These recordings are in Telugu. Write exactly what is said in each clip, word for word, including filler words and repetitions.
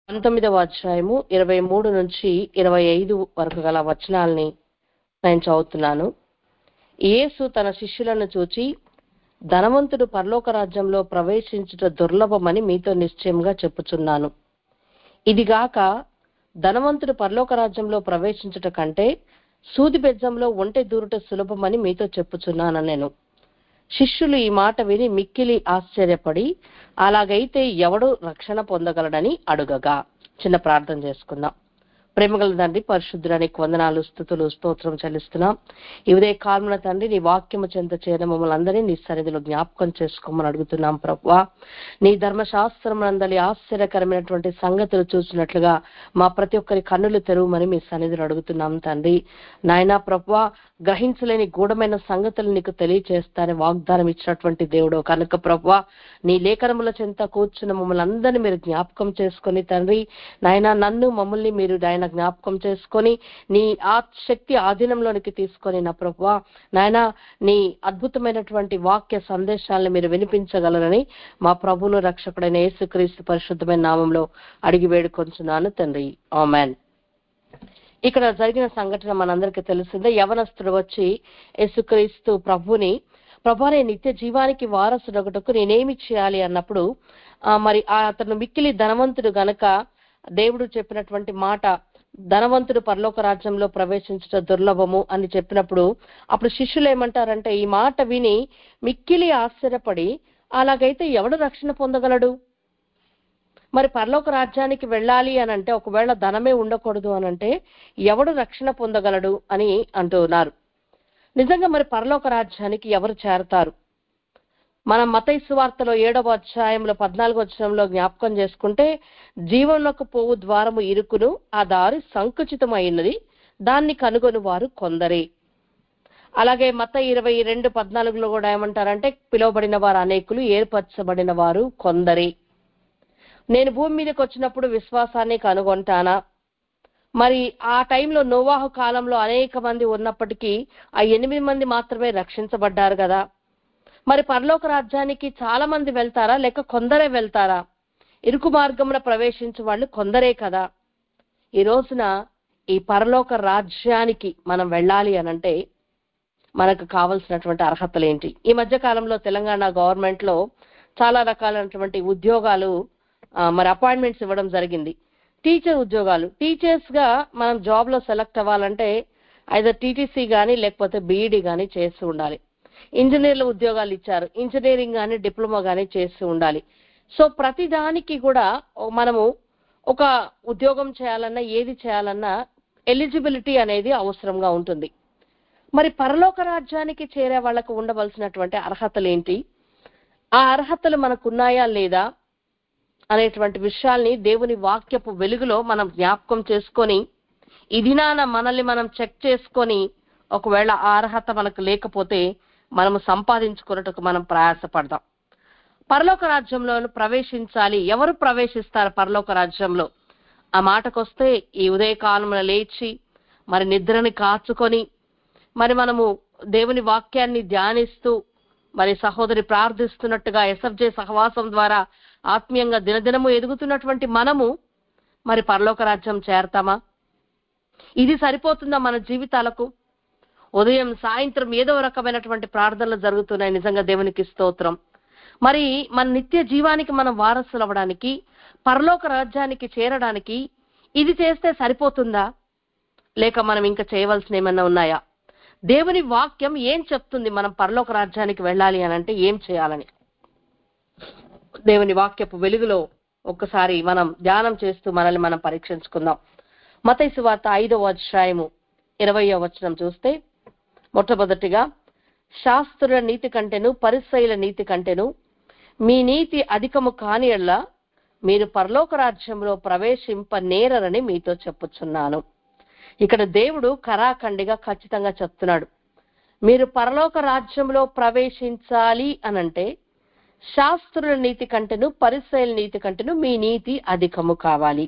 పంతొమ్మిదవ అధ్యాయము ఇరవై మూడు నుంచి ఇరవై ఐదు వరకు గల వచనాల్ని నేను చదువుతున్నాను. యేసు తన శిష్యులను చూచి, ధనవంతుడు పరలోక రాజ్యంలో ప్రవేశించుట దుర్లభమని మీతో నిశ్చయంగా చెప్పుచున్నాను. ఇదిగాక ధనవంతుడు పరలోక రాజ్యంలో ప్రవేశించుట కంటే సూది బెజ్జంలో ఒంటె దూరుట సులభమని మీతో చెప్పుచున్నాను నేను. శిష్యులు ఈ మాట విని మిక్కిలి ఆశ్చర్యపడి, అలాగైతే ఎవడు రక్షణ పొందగలడని అడుగగా. చిన్న ప్రార్థన చేసుకుందాం. ప్రేమగల తండ్రి, పరిశుద్ధుడానికి వందనాలు, స్తుతులు, స్తోత్రం చెల్లిస్తున్నాం. ఇవదే కాలమున తండ్రి, నీ వాక్యము చెంత చేరిన మమ్మల్ని అందరినీ నీ సన్నిధిలో జ్ఞాపకం చేసుకోమని అడుగుతున్నాం ప్రభువా. నీ ధర్మశాస్త్రమునందలి ఆశ్చర్యకరమైనటువంటి సంగతులు చూసినట్లుగా మా ప్రతి ఒక్కరి కన్నులు తెరవమని మీ సన్నిధిలో అడుగుతున్నాం తండ్రి. నాయనా ప్రభువా, గ్రహించలేని గూఢమైన సంగతులు నీకు తెలియచేస్తానని వాగ్దానం ఇచ్చినటువంటి దేవుడు కనుక ప్రభువా, నీ లేఖనముల చెంత కూర్చున్న మమ్మల్ని అందరినీ మీరు జ్ఞాపకం చేసుకొని తండ్రి, నాయన నన్ను మమ్మల్ని మీరు నాయన జ్ఞాపకం చేసుకొని నీ ఆ శక్తి ఆధీనంలోనికి తీసుకొని నా ప్రభువా, నాయన నీ అద్భుతమైనటువంటి వాక్య సందేశాలను మీరు వినిపించగలరని మా ప్రభువును రక్షకుడైన యేసుక్రీస్తు పరిశుద్ధమైన నామంలో అడిగి వేడుకొంచున్నాను తండ్రి. ఆమేన్. ఇక్కడ జరిగిన సంఘటన మనందరికీ తెలిసిందే. యవనస్తుడు వచ్చి యేసుక్రీస్తు ప్రభుని, ప్రభు నేను నిత్య జీవానికి వారసుడొకటకు నేనేమి చేయాలి అన్నప్పుడు ఆ మరి అతను మిక్కిలి ధనవంతుడు గనక దేవుడు చెప్పినటువంటి మాట, ధనవంతుడు పరలోక రాజ్యంలో ప్రవేశించడం దుర్లభము అని చెప్పినప్పుడు అప్పుడు శిష్యులు ఏమంటారంటే, ఈ మాట విని మిక్కిలి ఆశ్చర్యపడి, అలాగైతే ఎవడు రక్షణ పొందగలడు? మరి పరలోక రాజ్యానికి వెళ్ళాలి అని అంటే, ఒకవేళ ధనమే ఉండకూడదు అని అంటే ఎవడు రక్షణ పొందగలడు అని అంటున్నారు. నిజంగా మరి పరలోక రాజ్యానికి ఎవరు చేరతారు? మనం మత్తయి సువార్తలో ఏడవ అధ్యాయంలో పద్నాలుగో వచనంలో జ్ఞాపకం చేసుకుంటే, జీవంలోకి పోవు ద్వారము ఇరుకును, ఆ దారి సంకుచితమైనది, దాన్ని కనుగొని వారు కొందరే. అలాగే మత్తయి ఇరవై రెండు పద్నాలుగులో కూడా ఏమంటారంటే, పిలువబడిన వారు అనేకులు, ఏర్పరచబడిన వారు కొందరే. నేను భూమి మీదకి వచ్చినప్పుడు విశ్వాసాన్ని కనుగొంటానా? మరి ఆ టైంలో నోవాహు కాలంలో అనేక మంది ఉన్నప్పటికీ ఆ ఎనిమిది మంది మాత్రమే రక్షించబడ్డారు కదా. మరి పరలోక రాజ్యానికి చాలా మంది వెళ్తారా, లేక కొందరే వెళ్తారా? ఇరుకు మార్గమున ప్రవేశించే వాళ్ళు కొందరే కదా. ఈ రోజున ఈ పరలోక రాజ్యానికి మనం వెళ్ళాలి అనంటే మనకు కావలసినటువంటి అర్హతలు ఏంటి? ఈ మధ్య కాలంలో తెలంగాణ గవర్నమెంట్ లో చాలా రకాలైనటువంటి ఉద్యోగాలు మరి అపాయింట్మెంట్స్ ఇవ్వడం జరిగింది. టీచర్ ఉద్యోగాలు, టీచర్స్ గా మనం జాబ్ లో సెలెక్ట్ అవ్వాలంటే ఐదర్ టీటీసీ కానీ లేకపోతే బీఈడీ కానీ చేస్తూ ఉండాలి. ఇంజనీర్ల ఉద్యోగాలు ఇచ్చారు, ఇంజనీరింగ్ కానీ డిప్లొమా కానీ చేస్తూ ఉండాలి. సో ప్రతి దానికి కూడా మనము ఒక ఉద్యోగం చేయాలన్నా ఏది చేయాలన్నా ఎలిజిబిలిటీ అనేది అవసరంగా ఉంటుంది. మరి పరలోక రాజ్యానికి చేరే వాళ్ళకు ఉండవలసినటువంటి అర్హతలు ఏంటి? ఆ అర్హతలు మనకున్నాయా లేదా అనేటువంటి విషయాల్ని దేవుని వాక్యపు వెలుగులో మనం జ్ఞాపకం చేసుకొని, ఈ దినాన మనల్ని మనం చెక్ చేసుకొని, ఒకవేళ ఆ అర్హత మనకు లేకపోతే మనము సంపాదించుకున్నట్టుకు మనం ప్రయాసపడదాం. పరలోక రాజ్యంలో ప్రవేశించాలి. ఎవరు ప్రవేశిస్తారు పరలోక రాజ్యంలో? ఆ మాటకొస్తే ఈ ఉదయకాలంలో లేచి మరి నిద్రని కాచుకొని మరి మనము దేవుని వాక్యాన్ని ధ్యానిస్తూ మరి సహోదరి ప్రార్థిస్తున్నట్టుగా ఎస్ఎఫ్జే సహవాసం ద్వారా ఆత్మీయంగా దినదినము ఎదుగుతున్నటువంటి మనము మరి పరలోక రాజ్యం చేరతామా? ఇది సరిపోతుందా మన జీవితాలకు? ఉదయం సాయంత్రం ఏదో రకమైనటువంటి ప్రార్థనలు జరుగుతున్నాయి. నిజంగా దేవునికి స్తోత్రం. మరి మన నిత్య జీవానికి మనం వారసులు అవ్వడానికి, పరలోక రాజ్యానికి చేరడానికి ఇది చేస్తే సరిపోతుందా, లేక మనం ఇంకా చేయవలసిన ఏమన్నా ఉన్నాయా? దేవుని వాక్యం ఏం చెప్తుంది మనం పరలోక రాజ్యానికి వెళ్ళాలి అని అంటే ఏం చేయాలని? దేవుని వాక్యపు వెలుగులో ఒక్కసారి మనం ధ్యానం చేస్తూ మనల్ని మనం పరీక్షించుకుందాం. మత్తయి సువార్త ఐదవ అధ్యాయము ఇరవయవ వచనం చూస్తే, మొట్టమొదటిగా, శాస్త్రుల నీతి కంటేను పరిసయ్యుల నీతి కంటేను మీ నీతి అధికము కాని యెడల మీరు పరలోక రాజ్యంలో ప్రవేశింప నేరరని మీతో చెప్పుచున్నాను. ఇక్కడ దేవుడు కరాఖండిగా ఖచ్చితంగా చెప్తున్నాడు, మీరు పరలోక రాజ్యంలో ప్రవేశించాలి అనంటే శాస్త్రుల నీతి కంటేను పరిసయ్యుల నీతి కంటేను మీ నీతి అధికము కావాలి.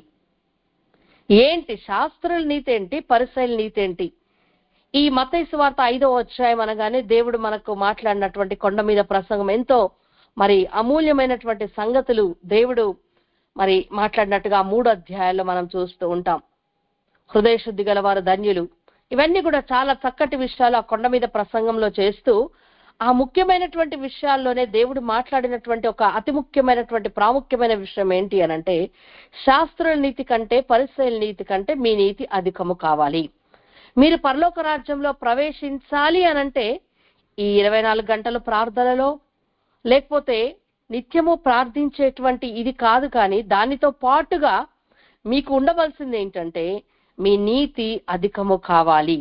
ఏంటి శాస్త్రుల నీతి ఏంటి, పరిసయ్యుల నీతి ఏంటి? ఈ మత్తయి సువార్త ఐదవ అధ్యాయం అనగానే దేవుడు మనకు మాట్లాడినటువంటి కొండ మీద ప్రసంగం ఎంతో మరి అమూల్యమైనటువంటి సంగతులు దేవుడు మరి మాట్లాడినట్టుగా మూడు అధ్యాయాల్లో మనం చూస్తూ ఉంటాం. హృదయ శుద్ధి గల వారు ధన్యులు, ఇవన్నీ కూడా చాలా చక్కటి విషయాలు ఆ కొండ మీద ప్రసంగంలో చేస్తూ, ఆ ముఖ్యమైనటువంటి విషయాల్లోనే దేవుడు మాట్లాడినటువంటి ఒక అతి ముఖ్యమైనటువంటి ప్రాముఖ్యమైన విషయం ఏంటి అనంటే, శాస్త్రుల నీతి కంటే పరిసయ్యుల నీతి కంటే మీ నీతి అధికము కావాలి. మీరు పరలోక రాజ్యంలో ప్రవేశించాలి అనంటే ఈ ఇరవై నాలుగు గంటల ప్రార్థనలో, లేకపోతే నిత్యము ప్రార్థించేటువంటి ఇది కాదు, కానీ దానితో పాటుగా మీకు ఉండవలసింది ఏంటంటే మీ నీతి అధికము కావాలి.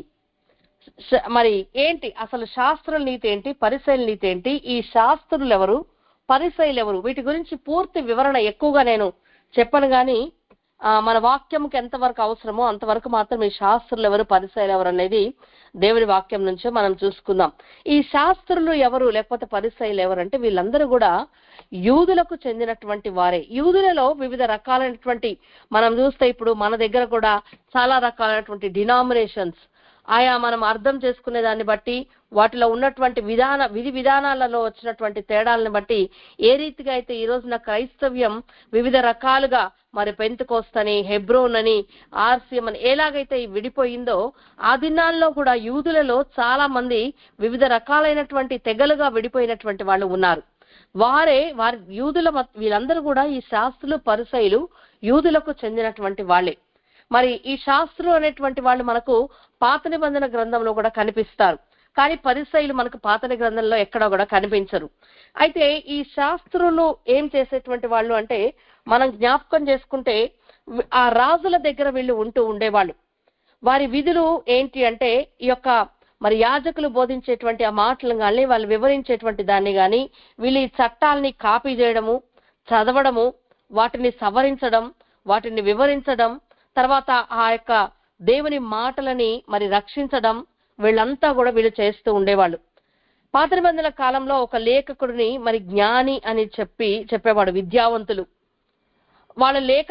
మరి ఏంటి అసలు శాస్త్రుల నీతి ఏంటి, పరిసయ్యుల నీతి ఏంటి, ఈ శాస్త్రులు ఎవరు, పరిసయ్యులు ఎవరు, వీటి గురించి పూర్తి వివరణ ఎక్కువగా నేను చెప్పను, కానీ మన వాక్యంకి ఎంతవరకు అవసరమో అంతవరకు మాత్రం ఈ శాస్త్రులు ఎవరు, పరిసయ్యులు ఎవరు అనేది దేవుని వాక్యం నుంచే మనం చూసుకుందాం. ఈ శాస్త్రులు ఎవరు లేకపోతే పరిసయ్యులు ఎవరు అంటే వీళ్ళందరూ కూడా యూదులకు చెందినటువంటి వారే. యూదులలో వివిధ రకాలైనటువంటి, మనం చూస్తే ఇప్పుడు మన దగ్గర కూడా చాలా రకాలైనటువంటి డినామినేషన్స్, ఆయా మనం అర్థం చేసుకునే దాన్ని బట్టి వాటిలో ఉన్నటువంటి విధాన విధి విధానాలలో వచ్చినటువంటి తేడాలను బట్టి ఏ రీతిగా అయితే ఈ రోజున క్రైస్తవ్యం వివిధ రకాలుగా మరి పెంతెకోస్తని, హెబ్రోన్ అని, ఆర్సిఎం అని ఎలాగైతే విడిపోయిందో, ఆ దినాల్లో కూడా యూదులలో చాలా మంది వివిధ రకాలైనటువంటి తెగలుగా విడిపోయినటువంటి వాళ్ళు ఉన్నారు. వారే వారి యూదుల వీళ్ళందరూ కూడా ఈ శాస్త్రులు పరిసయ్యులు యూదులకు చెందినటువంటి వాళ్ళే. మరి ఈ శాస్త్రులు అనేటువంటి వాళ్ళు మనకు పాత నిబంధన గ్రంథంలో కూడా కనిపిస్తారు, కానీ పరిసయ్యులు మనకు పాత గ్రంథంలో ఎక్కడ కూడా కనిపించరు. అయితే ఈ శాస్త్రులు ఏం చేసేటువంటి వాళ్ళు అంటే, మనం జ్ఞాపకం చేసుకుంటే ఆ రాజుల దగ్గర వీళ్ళు ఉంటూ ఉండేవాళ్ళు. వారి విధులు ఏంటి అంటే, ఈ యొక్క మరి యాజకులు బోధించేటువంటి ఆ మాటలు కానీ, వాళ్ళు వివరించేటువంటి దాన్ని కానీ, వీళ్ళు ఈ చట్టాలని కాపీ చేయడము, చదవడము, వాటిని సవరించడం, వాటిని వివరించడం, తర్వాత ఆ యొక్క దేవుని మాటలని మరి రక్షించడం, వీళ్ళంతా కూడా వీళ్ళు చేస్తూ ఉండేవాళ్ళు. పాత నిబంధనల కాలంలో ఒక లేఖకుడిని మరి జ్ఞాని అని చెప్పి చెప్పేవాడు. విద్యావంతులు వాళ్ళ లేఖ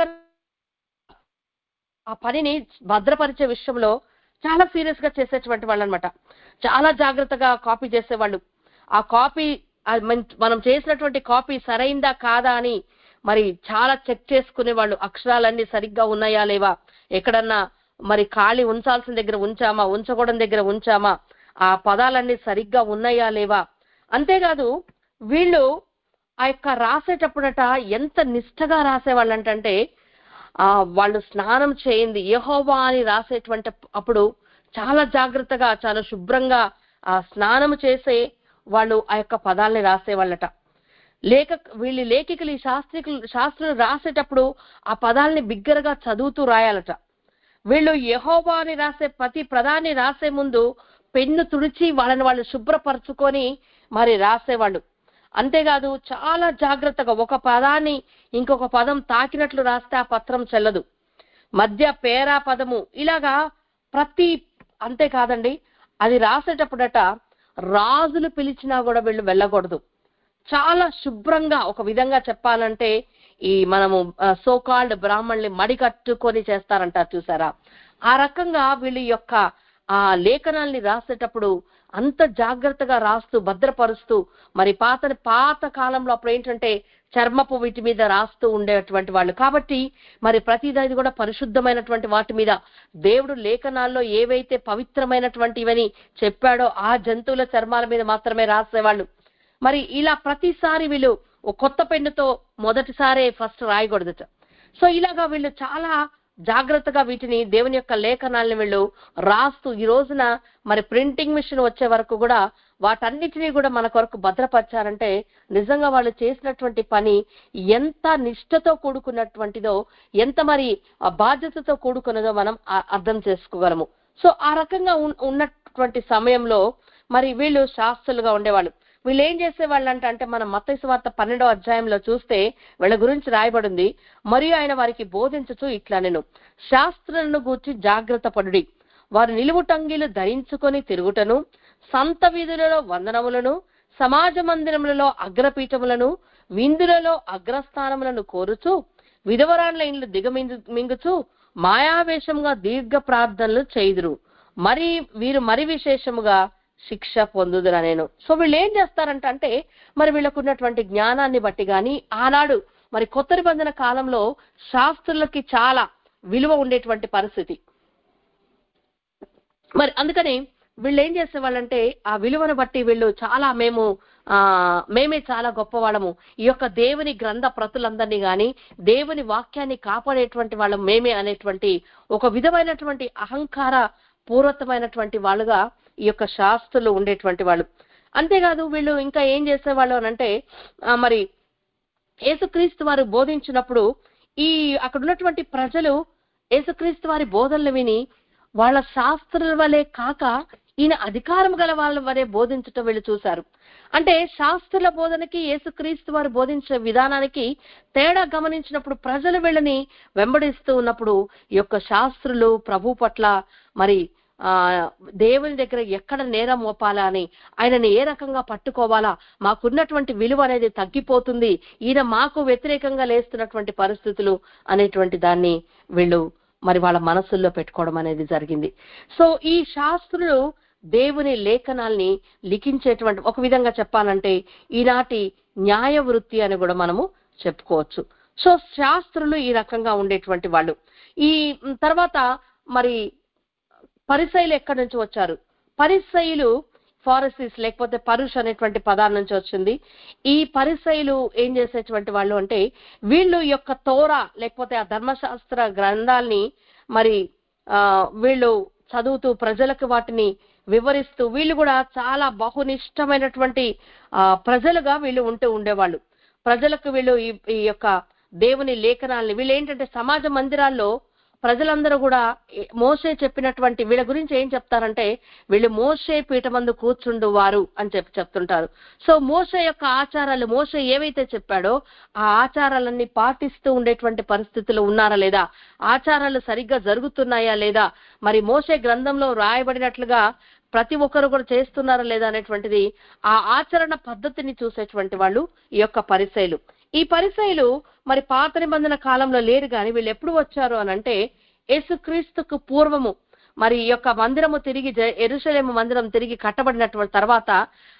ఆ పనిని భద్రపరిచే విషయంలో చాలా సీరియస్ గా చేసేటువంటి వాళ్ళు అనమాట. చాలా జాగ్రత్తగా కాపీ చేసేవాళ్ళు. ఆ కాపీ మనం చేసినటువంటి కాపీ సరైందా కాదా అని మరి చాలా చెక్ చేసుకునేవాళ్ళు. అక్షరాలన్నీ సరిగ్గా ఉన్నాయా లేవా, ఎక్కడన్నా మరి ఖాళీ ఉంచాల్సిన దగ్గర ఉంచామా, ఉంచకూడని దగ్గర ఉంచామా, ఆ పదాలన్నీ సరిగ్గా ఉన్నాయా లేవా. అంతేకాదు వీళ్ళు ఆ యొక్క రాసేటప్పుడట ఎంత నిష్ఠగా రాసేవాళ్ళంటే, ఆ వాళ్ళు స్నానం చేయింది యెహోవా అని రాసేటువంటి అప్పుడు చాలా జాగ్రత్తగా, చాలా శుభ్రంగా ఆ స్నానం చేసే వాళ్ళు ఆ యొక్క పదాలని రాసేవాళ్ళట. లేఖ వీళ్ళు లేఖికులు ఈ శాస్త్రికులు శాస్త్రులు రాసేటప్పుడు ఆ పదాలని బిగ్గరగా చదువుతూ రాయాలట. వీళ్ళు యెహోవా అని రాసే ప్రతి పదాన్ని రాసే ముందు పెన్ను తుడిచి వాళ్ళని వాళ్ళు శుభ్రపరచుకొని మరి రాసేవాళ్ళు. అంతేకాదు చాలా జాగ్రత్తగా ఒక పదాన్ని ఇంకొక పదం తాకినట్లు రాస్తే ఆ పత్రం చెల్లదు. మధ్య పేరా పదము ఇలాగా ప్రతి, అంతేకాదండి అది రాసేటప్పుడట రాజులు పిలిచినా కూడా వీళ్ళు వెళ్ళకూడదు. చాలా శుభ్రంగా, ఒక విధంగా చెప్పాలంటే ఈ మనము సోకాల్డ్ బ్రాహ్మణుల్ని మడికట్టుకొని చేస్తారంటారు చూసారా, ఆ రకంగా వీళ్ళ యొక్క ఆ లేఖనాల్ని రాసేటప్పుడు అంత జాగ్రత్తగా రాస్తూ భద్రపరుస్తూ, మరి పాత పాత కాలంలో అప్పుడు ఏంటంటే చర్మపు వీటి మీద రాస్తూ ఉండేటువంటి వాళ్ళు కాబట్టి మరి ప్రతిదాది కూడా పరిశుద్ధమైనటువంటి వాటి మీద దేవుడు లేఖనాల్లో ఏవైతే పవిత్రమైనటువంటివని చెప్పాడో ఆ జంతువుల చర్మాల మీద మాత్రమే రాసేవాళ్ళు. మరి ఇలా ప్రతిసారి వీళ్ళు కొత్త పెన్నుతో మొదటిసారే ఫస్ట్ రాయకూడదట. సో ఇలాగా వీళ్ళు చాలా జాగ్రత్తగా వీటిని దేవుని యొక్క లేఖనాలను వీళ్ళు రాస్తూ ఈ రోజున మరి ప్రింటింగ్ మిషన్ వచ్చే వరకు కూడా వాటన్నిటినీ కూడా మన కొరకు భద్రపరిచారంటే నిజంగా వాళ్ళు చేసినటువంటి పని ఎంత నిష్ఠతో కూడుకున్నటువంటిదో, ఎంత మరి బాధ్యతతో కూడుకున్నదో మనం అర్థం చేసుకోగలము. సో ఆ రకంగా ఉన్నటువంటి సమయంలో మరి వీళ్ళు శాస్త్రులుగా ఉండేవాళ్ళు. వీళ్ళు ఏం చేసేవాళ్ళు అంటే అంటే మనం మత్తయి సువార్త పన్నెండో అధ్యాయంలో చూస్తే వీళ్ళ గురించి రాయబడింది. మరియు ఆయన వారికి బోధించుచు ఇట్లా నేను శాస్త్రులను గూర్చి జాగ్రత్త పడుడి, వారు నిలువుటంగీలు ధరించుకొని తిరుగుటను, సంత వీధులలో వందనములను, సమాజ మందిరములలో అగ్రపీఠములను, విందులలో అగ్రస్థానములను కోరుచు, విధవరాండ్ల ఇండ్లు దిగమింగు మింగుచు మాయావేశముగా దీర్ఘ ప్రార్థనలు చేయుదురు, మరి వీరు మరి విశేషముగా శిక్ష పొందుదురా నేను. సో వీళ్ళు ఏం చేస్తారంట అంటే మరి వీళ్ళకు ఉన్నటువంటి జ్ఞానాన్ని బట్టి కానీ, ఆనాడు మరి కొత్త నిబంధన కాలంలో శాస్త్రులకి చాలా విలువ ఉండేటువంటి పరిస్థితి. మరి అందుకని వీళ్ళు ఏం చేసేవాళ్ళంటే ఆ విలువను బట్టి వీళ్ళు చాలా మేము ఆ మేమే చాలా గొప్పవాళ్ళము, ఈ యొక్క దేవుని గ్రంథ ప్రతులందరినీ గాని దేవుని వాక్యాన్ని కాపాడేటువంటి వాళ్ళం మేమే అనేటువంటి ఒక విధమైనటువంటి అహంకార పూర్వకమైనటువంటి వాళ్ళుగా ఈ యొక్క శాస్త్రులు ఉండేటువంటి వాళ్ళు. అంతేకాదు వీళ్ళు ఇంకా ఏం చేసేవాళ్ళు అనంటే మరి యేసుక్రీస్తు వారు బోధించినప్పుడు ఈ అక్కడ ఉన్నటువంటి ప్రజలు యేసుక్రీస్తు వారి బోధనలు విని వాళ్ళ శాస్త్రుల వలె కాక ఈయన అధికారం గల వాళ్ళ వలె బోధించటం వీళ్ళు చూశారు. అంటే శాస్త్రుల బోధనకి యేసుక్రీస్తు వారు బోధించే విధానానికి తేడా గమనించినప్పుడు ప్రజలు వీళ్ళని వెంబడిస్తూ ఉన్నప్పుడు ఈ యొక్క శాస్త్రులు ప్రభు పట్ల మరి ఆ దేవుని దగ్గర ఎక్కడ నేరం మోపాలా అని, ఆయనని ఏ రకంగా పట్టుకోవాలా, మాకున్నటువంటి విలువ అనేది తగ్గిపోతుంది, ఈయన మాకు వ్యతిరేకంగా లేస్తున్నటువంటి పరిస్థితులు అనేటువంటి దాన్ని వీళ్ళు మరి వాళ్ళ మనసుల్లో పెట్టుకోవడం అనేది జరిగింది. సో ఈ శాస్త్రులు దేవుని లేఖనాల్ని లిఖించేటువంటి ఒక విధంగా చెప్పాలంటే ఈనాటి న్యాయ వృత్తి అని కూడా మనము చెప్పుకోవచ్చు. సో శాస్త్రులు ఈ రకంగా ఉండేటువంటి వాళ్ళు. ఈ తర్వాత మరి పరిసయ్యులు ఎక్కడి నుంచి వచ్చారు? పరిసయ్యులు ఫారిసీస్ లేకపోతే పరుష్ అనేటువంటి పదాల నుంచి వచ్చింది. ఈ పరిసయ్యులు ఏం చేసేటువంటి వాళ్ళు అంటే వీళ్ళు యొక్క తోరా లేకపోతే ఆ ధర్మశాస్త్ర గ్రంథాల్ని మరి ఆ వీళ్ళు చదువుతూ ప్రజలకు వాటిని వివరిస్తూ వీళ్ళు కూడా చాలా బహునిష్టమైనటువంటి ఆ ప్రజలుగా వీళ్ళు ఉంటూ ఉండేవాళ్ళు. ప్రజలకు వీళ్ళు ఈ యొక్క దేవుని లేఖనాల్ని వీళ్ళు ఏంటంటే సమాజ మందిరాల్లో ప్రజలందరూ కూడా మోషే చెప్పినటువంటి వీళ్ళ గురించి ఏం చెప్తారంటే వీళ్ళు మోషే పీఠమందు కూర్చుండు వారు అని చెప్పి చెప్తుంటారు. సో మోషే యొక్క ఆచారాలు మోషే ఏవైతే చెప్పాడో ఆ ఆచారాలన్నీ పాటిస్తూ ఉండేటువంటి పరిస్థితులు ఉన్నారా లేదా, ఆచారాలు సరిగ్గా జరుగుతున్నాయా లేదా, మరి మోషే గ్రంథంలో రాయబడినట్లుగా ప్రతి ఒక్కరు కూడా చేస్తున్నారా లేదా అనేటువంటిది ఆ ఆచరణ పద్ధతిని చూసేటువంటి వాళ్ళు ఈ యొక్క పరిసయ్యులు. ఈ పరిసయ్యులు మరి పాత నిబంధన కాలంలో లేరు కానీ వీళ్ళు ఎప్పుడు వచ్చారు అని అంటే యేసుక్రీస్తుకు పూర్వము మరి ఈ యొక్క మందిరము తిరిగి యెరూషలేము మందిరం తిరిగి కట్టబడినటువంటి తర్వాత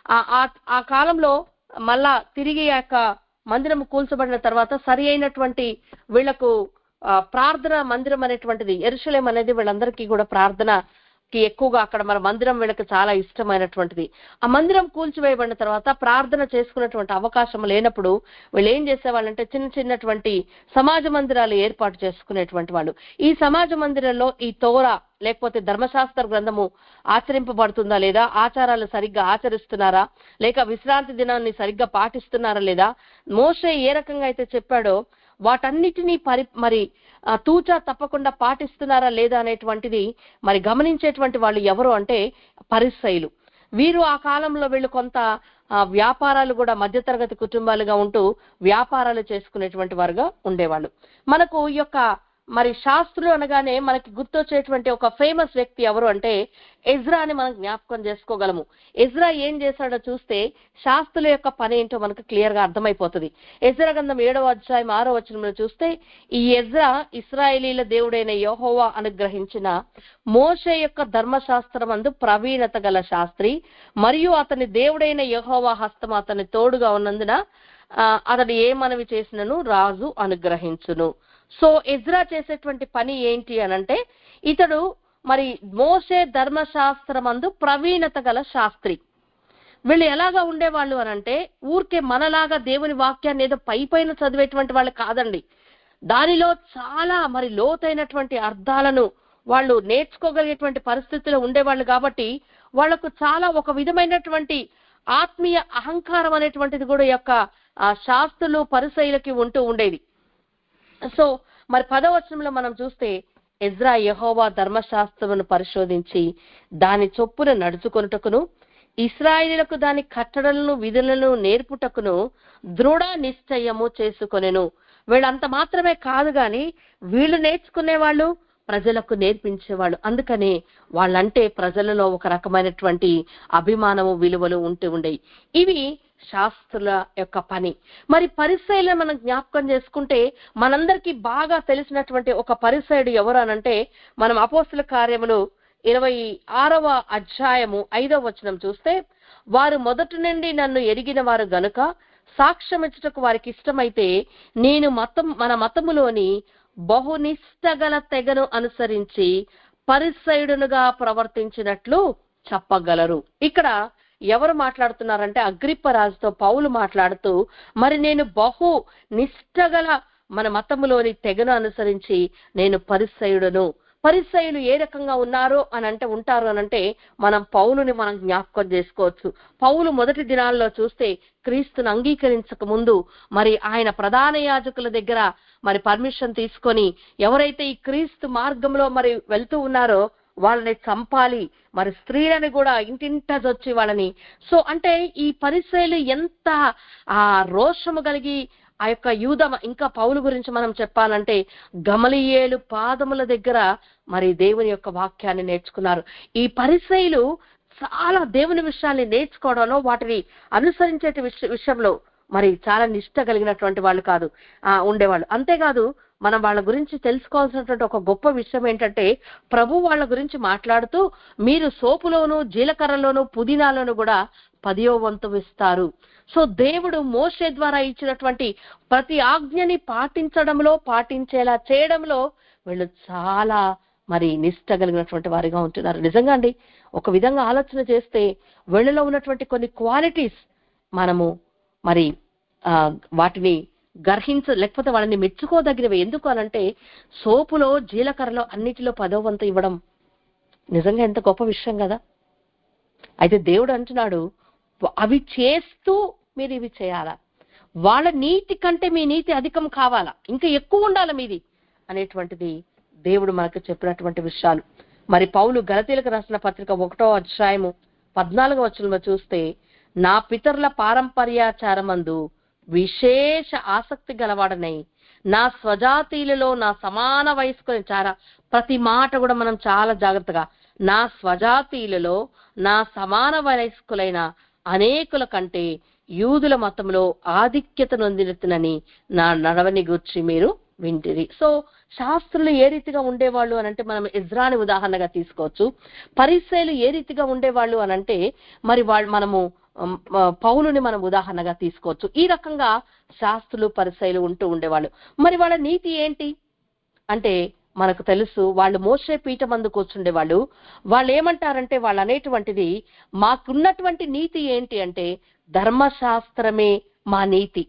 ఆ ఆ కాలంలో మళ్ళా తిరిగి ఆ యొక్క మందిరము కూల్చబడిన తర్వాత సరి అయినటువంటి వీళ్లకు ప్రార్థన మందిరం అనేటువంటిది యెరూషలేము అనేది వీళ్ళందరికీ కూడా ప్రార్థనకి ఎక్కువగా అక్కడ మన మందిరం వీళ్ళకి చాలా ఇష్టమైనటువంటిది. ఆ మందిరం కూల్చివేయబడిన తర్వాత ప్రార్థన చేసుకున్నటువంటి అవకాశం లేనప్పుడు వీళ్ళు ఏం చేసేవాళ్ళంటే చిన్న చిన్నటువంటి సమాజ మందిరాలు ఏర్పాటు చేసుకునేటువంటి వాళ్ళు. ఈ సమాజ మందిరంలో ఈ తోరా లేకపోతే ధర్మశాస్త్ర గ్రంథము ఆచరింపబడుతుందా లేదా, ఆచారాలు సరిగ్గా ఆచరిస్తున్నారా లేక విశ్రాంతి దినాన్ని సరిగ్గా పాటిస్తున్నారా లేదా, మోషే ఏ రకంగా అయితే చెప్పాడో వాటన్నిటినీ పరి మరి తూచా తప్పకుండా పాటిస్తున్నారా లేదా అనేటువంటిది మరి గమనించేటువంటి వాళ్ళు ఎవరు అంటే పరిసయ్యులు. వీరు ఆ కాలంలో వీళ్ళు కొంత వ్యాపారాలు కూడా మధ్యతరగతి కుటుంబాలుగా ఉంటూ వ్యాపారాలు చేసుకునేటువంటి వారుగా ఉండేవాళ్ళు. మనకు ఈ యొక్క మరి శాస్త్రులు అనగానే మనకి గుర్తొచ్చేటువంటి ఒక ఫేమస్ వ్యక్తి ఎవరు అంటే ఎజ్రా అని మనం జ్ఞాపకం చేసుకోగలము. ఎజ్రా ఏం చేశాడో చూస్తే శాస్త్రుల యొక్క పని ఏంటో మనకు క్లియర్ గా అర్థమైపోతుంది. ఎజ్రా గ్రంథం ఏడవ అధ్యాయం ఆరో వచనంలో చూస్తే ఈ ఎజ్రా ఇశ్రాయేలీల దేవుడైన యెహోవా అనుగ్రహించిన మోషే యొక్క ధర్మశాస్త్రమందు ప్రవీణత గల శాస్త్రి మరియు అతని దేవుడైన యెహోవా హస్తం అతని తోడుగా ఉన్నందున అతడు ఏ మనవి చేసినను రాజు అనుగ్రహించును. సో ఎజ్రా చేసేటువంటి పని ఏంటి అనంటే ఇతడు మరి మోషే ధర్మశాస్త్రమందు ప్రవీణత గల శాస్త్రి. వీళ్ళు ఎలాగా ఉండేవాళ్ళు అనంటే ఊరికే మనలాగా దేవుని వాక్యాన్ని ఏదో పై పైన చదివేటువంటి వాళ్ళు కాదండి. దానిలో చాలా మరి లోతైనటువంటి అర్థాలను వాళ్ళు నేర్చుకోగలిగేటువంటి పరిస్థితిలో ఉండేవాళ్ళు కాబట్టి వాళ్లకు చాలా ఒక విధమైనటువంటి ఆత్మీయ అహంకారం అనేటువంటిది కూడా యొక్క ఆ శాస్త్రులు పరిసయ్యులకి ఉంటూ ఉండేది. సో మరి పదవచనంలో మనం చూస్తే ఎజ్రా యెహోవా ధర్మశాస్త్రమును పరిశోధించి దాని చొప్పున నడుచుకొనుటకును ఇశ్రాయేలులకు దాని కట్టడలను విధులను నేర్పుటకును దృఢ నిశ్చయము చేసుకొనెను. వీళ్ళంత మాత్రమే కాదు గాని వీళ్ళు నేర్చుకునే వాళ్ళు ప్రజలకు నేర్పించేవాళ్ళు. అందుకని వాళ్ళంటే ప్రజలలో ఒక రకమైనటువంటి అభిమానము విలువలు ఉంటూ ఉండేవి. ఇవి శాస్త్రుల యొక్క పని. మరి పరిసయ్యులను మనం జ్ఞాపకం చేసుకుంటే మనందరికీ బాగా తెలిసినటువంటి ఒక పరిసయ్యుడు ఎవరు అనంటే మనం అపోస్తుల కార్యములు ఇరవై ఆరవ అధ్యాయము ఐదవ వచనం చూస్తే వారు మొదటి నుండి నన్ను ఎరిగిన వారు గనుక సాక్ష్యం ఇచ్చుటకు వారికి ఇష్టమైతే నేను మతం మన మతములోని బహునిష్టగల తెగను అనుసరించి పరిసయుడునుగా ప్రవర్తించినట్లు చెప్పగలరు. ఇక్కడ ఎవరు మాట్లాడుతున్నారంటే అగ్రిప్ప రాజుతో పౌలు మాట్లాడుతూ, మరి నేను బహు నిష్టగల మన మతములోని తెగను అనుసరించి నేను పరిసయుడును. పరిసయులు ఏ రకంగా ఉన్నారు అని అంటే ఉంటారు అనంటే మనం పౌలుని మనం జ్ఞాపకం చేసుకోవచ్చు. పౌలు మొదటి దినాల్లో చూస్తే క్రీస్తును అంగీకరించక ముందు మరి ఆయన ప్రధాన యాజకుల దగ్గర మరి పర్మిషన్ తీసుకొని ఎవరైతే ఈ క్రీస్తు మార్గంలో మరి వెళ్తూ ఉన్నారో వాళ్ళని చంపాలి, మరి స్త్రీలని కూడా ఇంటింటజొచ్చి వాళ్ళని. సో అంటే ఈ పరిసయులు ఎంత ఆ రోషము కలిగి ఆ యొక్క యూద, ఇంకా పౌలు గురించి మనం చెప్పాలంటే గమలియేలు పాదముల దగ్గర మరి దేవుని యొక్క వాక్యాన్ని నేర్చుకున్నారు. ఈ పరిసయులు చాలా దేవుని విషయాన్ని నేర్చుకోవడంలో, వాటిని అనుసరించే విషయంలో మరి చాలా నిష్ట కలిగినటువంటి వాళ్ళు కాదు ఆ ఉండేవాళ్ళు. అంతేకాదు మనం వాళ్ళ గురించి తెలుసుకోవాల్సినటువంటి ఒక గొప్ప విషయం ఏంటంటే, ప్రభు వాళ్ళ గురించి మాట్లాడుతూ మీరు సోపులోను జీలకర్రలోను పుదీనాలోను కూడా పదియో వంతు ఇస్తారు. సో దేవుడు మోషే ద్వారా ఇచ్చినటువంటి ప్రతి ఆజ్ఞని పాటించడంలో, పాటించేలా చేయడంలో వీళ్ళు చాలా మరి నిష్ట కలిగినటువంటి వారిగా ఉంటున్నారు. నిజంగా అండి, ఒక విధంగా ఆలోచన చేస్తే వీళ్ళలో ఉన్నటువంటి కొన్ని క్వాలిటీస్ మనము మరి ఆ వాటిని గర్హించ లేకపోతే వాళ్ళని మెచ్చుకోదగినవి. ఎందుకు అనంటే సోపులో జీలకర్రలో అన్నిటిలో పదో వంతు ఇవ్వడం నిజంగా ఎంత గొప్ప విషయం కదా. అయితే దేవుడు అంటున్నాడు, అవి చేస్తూ మీరు ఇవి చేయాలా, వాళ్ళ నీతి కంటే మీ నీతి అధికం కావాలా, ఇంకా ఎక్కువ ఉండాలి మీది అనేటువంటిది దేవుడు మనకు చెప్పినటువంటి విషయాలు. మరి పౌలు గలతీలకు రాసిన పత్రిక ఒకటో అధ్యాయము పద్నాలుగో వచనంలో చూస్తే, నా పితరుల పారంపర్యాచారమందు విశేష ఆసక్తి గలవాడనై నా స్వజాతీయులలో నా సమాన వయస్కుని చారా ప్రతి మాట కూడా మనం చాలా జాగ్రత్తగా, నా స్వజాతీయులలో నా సమాన వయస్కులైన అనేకుల కంటే యూదుల మతంలో ఆధిక్యత నొందినని నా నడవని గూర్చి మీరు వింటిరి. సో శాస్త్రులు ఏ రీతిగా ఉండేవాళ్ళు అనంటే మనం ఇజ్రాని ఉదాహరణగా తీసుకోవచ్చు. పరిసయ్యులు ఏ రీతిగా ఉండేవాళ్ళు అనంటే మరి వాళ్ళు మనము పౌలుని మనం ఉదాహరణగా తీసుకోవచ్చు. ఈ రకంగా శాస్త్రులు పరిసయ్యులు ఉంటూ ఉండేవాళ్ళు. మరి వాళ్ళ నీతి ఏంటి అంటే మనకు తెలుసు, వాళ్ళు మోషే పీఠం మందు కూర్చుండేవాళ్ళు. వాళ్ళు ఏమంటారంటే వాళ్ళు అనేటువంటిది, మాకున్నటువంటి నీతి ఏంటి అంటే ధర్మశాస్త్రమే మా నీతి.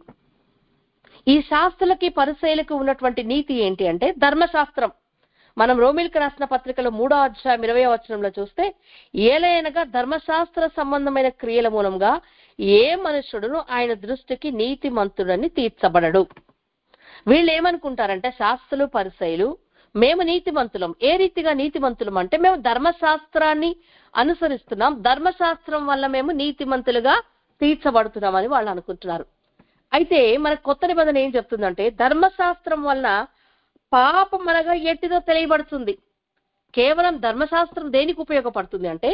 ఈ శాస్త్రులకి పరిసయ్యులకు ఉన్నటువంటి నీతి ఏంటి అంటే ధర్మశాస్త్రం. మనం రోమిలకు రాసిన పత్రికలో మూడో అధ్యాయం ఇరవై వచనంలో చూస్తే, ఏలయనగా ధర్మశాస్త్ర సంబంధమైన క్రియల మూలంగా ఏ మనుషుడును ఆయన దృష్టికి నీతిమంతుడని తీర్చబడడు. వీళ్ళు ఏమనుకుంటారంటే శాస్త్రులు పరిసయ్యులు మేము నీతిమంతులం. ఏ రీతిగా నీతిమంతులం అంటే మేము ధర్మశాస్త్రాన్ని అనుసరిస్తున్నాం, ధర్మశాస్త్రం వల్ల మేము నీతిమంతులుగా తీర్చబడుతున్నామని వాళ్ళు అనుకుంటున్నారు. అయితే మన కొత్త నిబంధన ఏం చెప్తుందంటే ధర్మశాస్త్రం వలన పాపం అనగా ఎట్టిదో తెలియబడుతుంది. కేవలం ధర్మశాస్త్రం దేనికి ఉపయోగపడుతుంది అంటే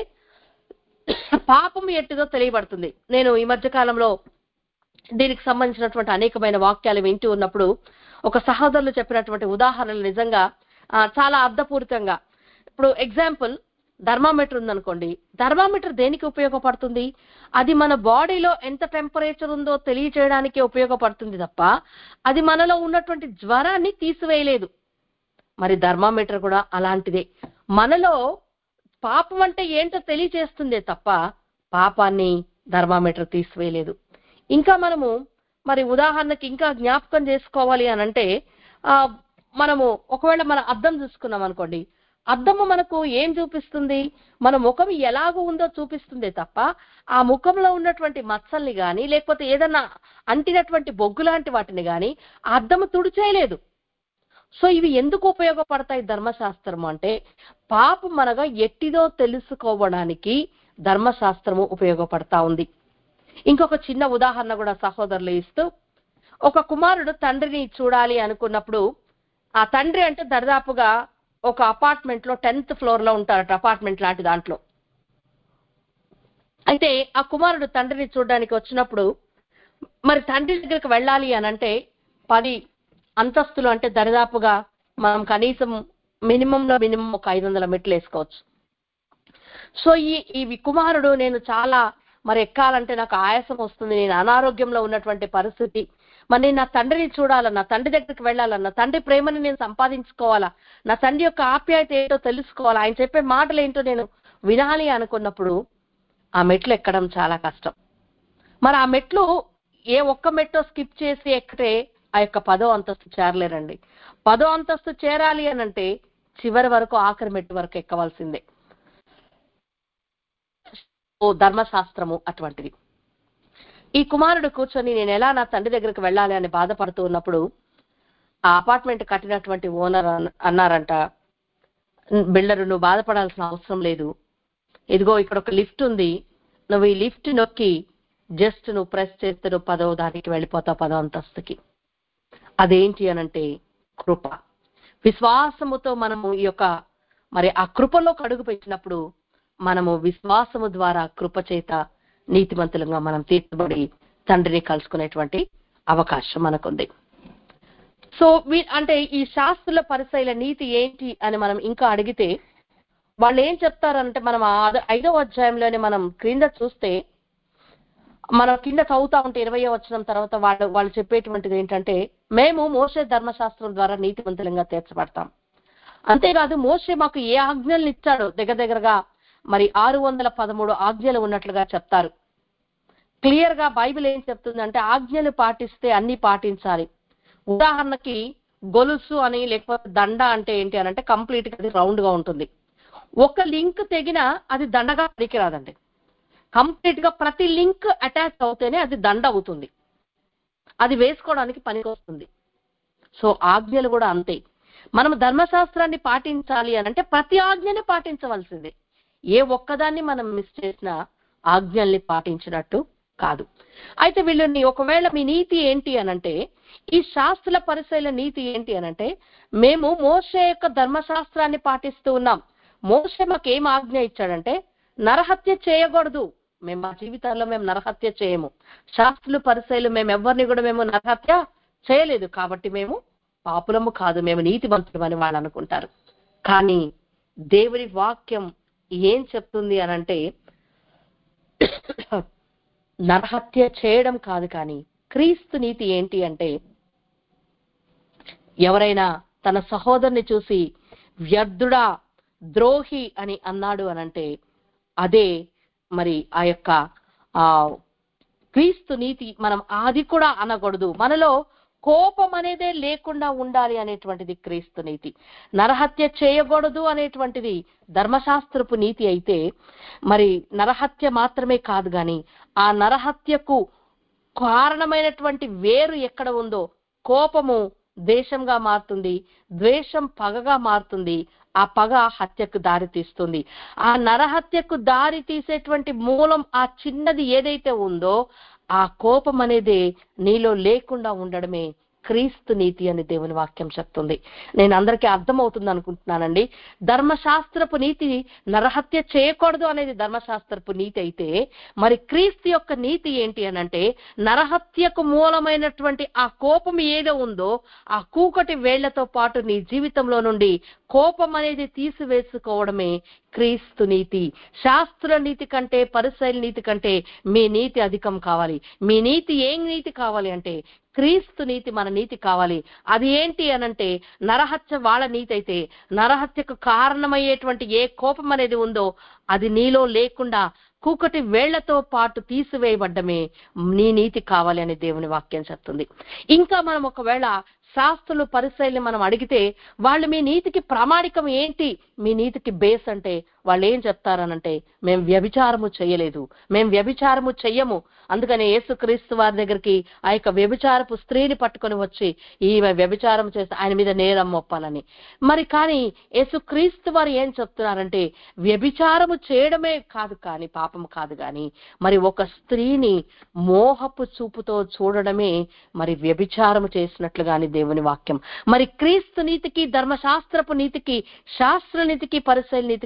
పాపం ఎట్టిదో తెలియబడుతుంది. నేను ఈ మధ్య కాలంలో దీనికి సంబంధించినటువంటి అనేకమైన వాక్యాలు వింటూ ఉన్నప్పుడు ఒక సహోదరులు చెప్పినటువంటి ఉదాహరణలు నిజంగా చాలా అర్థపూరితంగా. ఇప్పుడు ఎగ్జాంపుల్, థర్మామీటర్ ఉందనుకోండి. థర్మామీటర్ దేనికి ఉపయోగపడుతుంది? అది మన బాడీలో ఎంత టెంపరేచర్ ఉందో తెలియచేయడానికి ఉపయోగపడుతుంది తప్ప అది మనలో ఉన్నటువంటి జ్వరాన్ని తీసివేయలేదు. మరి థర్మామీటర్ కూడా అలాంటిదే. మనలో పాపం అంటే ఏంటో తెలియచేస్తుందే తప్ప పాపాన్ని థర్మామీటర్ తీసివేయలేదు. ఇంకా మనము మరి ఉదాహరణకి ఇంకా జ్ఞాపకం చేసుకోవాలి అని అంటే ఆ మనము ఒకవేళ మన అద్దం చూసుకున్నాం అనుకోండి, అద్దము మనకు ఏం చూపిస్తుంది? మన ముఖం ఎలాగో ఉందో చూపిస్తుందే తప్ప ఆ ముఖంలో ఉన్నటువంటి మచ్చల్ని గాని లేకపోతే ఏదన్నా అంటినటువంటి బొగ్గు లాంటి వాటిని గాని ఆ అద్దము తుడిచేయలేదు. సో ఇవి ఎందుకు ఉపయోగపడతాయి ధర్మశాస్త్రం అంటే పాపం మనగా ఎట్టిదో తెలుసుకోవడానికి ధర్మశాస్త్రము ఉపయోగపడతా ఉంది. ఇంకొక చిన్న ఉదాహరణ కూడా సహోదరులు ఇస్తూ, ఒక కుమారుడు తండ్రిని చూడాలి అనుకున్నప్పుడు ఆ తండ్రి అంటే దరిదాపుగా ఒక అపార్ట్మెంట్ లో టెన్త్ ఫ్లోర్ లో ఉంటారట, అపార్ట్మెంట్ లాంటి దాంట్లో. అయితే ఆ కుమారుడు తండ్రిని చూడడానికి వచ్చినప్పుడు మరి తండ్రి దగ్గరికి వెళ్ళాలి అని అంటే పది అంతస్తులు అంటే దరిదాపుగా మనం కనీసం మినిమంలో మినిమం ఒక ఐదు వందల మెట్లు వేసుకోవచ్చు. సో ఈ ఈ కుమారుడు నేను చాలా మరి ఎక్కాలంటే నాకు ఆయాసం వస్తుంది, నేను అనారోగ్యంలో ఉన్నటువంటి పరిస్థితి, మరి నేను నా తండ్రిని చూడాలన్నా, తండ్రి దగ్గరికి వెళ్ళాలన్నా, తండ్రి ప్రేమని నేను సంపాదించుకోవాలా, నా తండ్రి యొక్క ఆప్యాయత ఏంటో తెలుసుకోవాలా, ఆయన చెప్పే మాటలు ఏంటో నేను వినాలి అనుకున్నప్పుడు ఆ మెట్లు ఎక్కడం చాలా కష్టం. మరి ఆ మెట్లు ఏ ఒక్క మెట్టో స్కిప్ చేసి ఎక్కితే ఆ యొక్క పదో అంతస్తు చేరలేరండి. పదో అంతస్తు చేరాలి అని అంటే చివరి వరకు ఆఖరి మెట్టు వరకు ఎక్కవలసిందే. ఓ ధర్మశాస్త్రము అటువంటిది. ఈ కుమారుడు కూర్చొని నేను ఎలా నా తండ్రి దగ్గరికి వెళ్ళాలి అని బాధపడుతూ ఉన్నప్పుడు ఆ అపార్ట్మెంట్ కట్టినటువంటి ఓనర్ అన్నారంట, బిల్డరు, నువ్వు బాధపడాల్సిన అవసరం లేదు, ఇదిగో ఇక్కడ ఒక లిఫ్ట్ ఉంది, నువ్వు ఈ లిఫ్ట్ నొక్కి జస్ట్ నువ్వు ప్రెస్ చేస్తే నువ్వు పదో దానికి వెళ్ళిపోతావు, పదో అంతస్తుకి. అదేంటి అనంటే కృప. విశ్వాసముతో మనము ఈ యొక్క మరి ఆ కృపలోకి అడుగు పెట్టినప్పుడు మనము విశ్వాసము ద్వారా కృప చేత నీతిమంతులుగా మనం తీర్చబడి తండ్రిని కలుసుకునేటువంటి అవకాశం మనకుంది. సో అంటే ఈ శాస్త్రుల పరిసైల నీతి ఏంటి అని మనం ఇంకా అడిగితే వాళ్ళు ఏం చెప్తారంటే, మనం ఐదో అధ్యాయంలోనే మనం క్రింద చూస్తే, మనం కింద చదువుతా ఉంటే ఇరవయో వచనం తర్వాత వాళ్ళు వాళ్ళు చెప్పేటువంటిది ఏంటంటే, మేము మోషే ధర్మశాస్త్రం ద్వారా నీతిమంతులంగా తీర్చబడతాం. అంతేకాదు మోషే మాకు ఏ ఆజ్ఞలను ఇచ్చాడో దగ్గర దగ్గరగా మరి ఆరు వందల పదమూడు ఆజ్ఞలు ఉన్నట్లుగా చెప్తారు. క్లియర్ గా బైబిల్ ఏం చెప్తుందంటే ఆజ్ఞలు పాటిస్తే అన్ని పాటించాలి. ఉదాహరణకి గొలుసు అని లేకపోతే దండ అంటే ఏంటి అని అంటే కంప్లీట్ గా అది రౌండ్ గా ఉంటుంది. ఒక లింక్ తెగినా అది దండగా పనికిరాదండి. కంప్లీట్ గా ప్రతి లింక్ అటాచ్ అవుతేనే అది దండ అవుతుంది, అది వేసుకోవడానికి పనికి వస్తుంది. సో ఆజ్ఞలు కూడా అంతే. మనం ధర్మశాస్త్రాన్ని పాటించాలి అని అంటే ప్రతి ఆజ్ఞని పాటించవలసిందే. ఏ ఒక్కదాన్ని మనం మిస్ చేసినా ఆజ్ఞల్ని పాటించినట్టు కాదు. అయితే వీళ్ళని ఒకవేళ మీ నీతి ఏంటి అనంటే, ఈ శాస్త్రుల పరిశీలన నీతి ఏంటి అనంటే, మేము మోషే యొక్క ధర్మశాస్త్రాన్ని పాటిస్తూ ఉన్నాం. మోషే మాకు ఏం ఆజ్ఞ ఇచ్చాడంటే నరహత్య చేయకూడదు. మేము మా జీవితాల్లో మేము నరహత్య చేయము. శాస్త్రులు పరిశీలు మేము ఎవరిని కూడా మేము నరహత్య చేయలేదు, కాబట్టి మేము పాపులము కాదు, మేము నీతిమంతులం అని వాళ్ళు అనుకుంటారు. కానీ దేవుని వాక్యం ఏం చెప్తుంది అనంటే, నరహత్య చేయడం కాదు, కానీ క్రీస్తు నీతి ఏంటి అంటే, ఎవరైనా తన సహోదరుని చూసి వ్యర్థుడా, ద్రోహి అని అన్నాడు అనంటే అదే మరి ఆ యొక్క ఆ క్రీస్తు నీతి. మనం అది కూడా అనకూడదు. మనలో కోపం అనేదే లేకుండా ఉండాలి అనేటువంటిది క్రీస్తు నీతి. నరహత్య చేయకూడదు అనేటువంటిది ధర్మశాస్త్రపు నీతి అయితే, మరి నరహత్య మాత్రమే కాదు కానీ ఆ నరహత్యకు కారణమైనటువంటి వేరు ఎక్కడ ఉందో, కోపము ద్వేషంగా మారుతుంది, ద్వేషం పగగా మారుతుంది, ఆ పగ హత్యకు దారి తీస్తుంది. ఆ నరహత్యకు దారి తీసేటువంటి మూలం ఆ చిన్నది ఏదైతే ఉందో ఆ కోపం అనేది నీలో లేకుండా ఉండడమే క్రీస్తు నీతి అని దేవుని వాక్యం చెప్తుంది. నేను అందరికీ అర్థమవుతుంది అనుకుంటున్నానండి. ధర్మశాస్త్రపు నీతి నరహత్య చేయకూడదు అనేది ధర్మశాస్త్రపు నీతి అయితే, మరి క్రీస్తు యొక్క నీతి ఏంటి అనంటే, నరహత్యకు మూలమైనటువంటి ఆ కోపం ఏదో ఉందో ఆ కూకటి వేళ్లతో పాటు నీ జీవితంలో నుండి కోపం అనేది తీసివేసుకోవడమే క్రీస్తు నీతి. శాస్త్ర నీతి కంటే పరిసయ్యుల నీతి కంటే మీ నీతి అధికం కావాలి. మీ నీతి ఏం నీతి కావాలి అంటే క్రీస్తు నీతి మన నీతి కావాలి. అది ఏంటి అనంటే, నరహత్య వాళ్ళ నీతి అయితే నరహత్యకు కారణమయ్యేటువంటి ఏ కోపం అనేది ఉందో అది నీలో లేకుండా కూకటి వేళ్లతో పాటు తీసివేయబడ్డమే నీ నీతి కావాలి అని దేవుని వాక్యం చెప్తుంది. ఇంకా మనం ఒకవేళ శాస్త్రులు పరిసయ్యుల్ని మనం అడిగితే వాళ్ళు మీ నీతికి ప్రామాణికం ఏంటి, మీ నీతికి బేస్ అంటే వాళ్ళు ఏం చెప్తారనంటే, మేము వ్యభిచారము చేయలేదు, మేము వ్యభిచారము చెయ్యము. అందుకని యేసుక్రీస్తు వారి దగ్గరికి ఆ యొక్క వ్యభిచారపు స్త్రీని పట్టుకొని వచ్చి ఈమె వ్యభిచారం చేస్తే ఆయన మీద నేరం మోపాలని. మరి కానీ యేసుక్రీస్తు వారు ఏం చెప్తున్నారంటే, వ్యభిచారము చేయడమే కాదు కానీ పాపం కాదు కానీ మరి ఒక స్త్రీని మోహపు చూపుతో చూడడమే మరి వ్యభిచారము చేసినట్లుగాని దేవుని వాక్యం. మరి క్రీస్తు నీతికి ధర్మశాస్త్రపు నీతికి శాస్త్ర నీతికి పరిసయ్యుల నీతికి ఎంత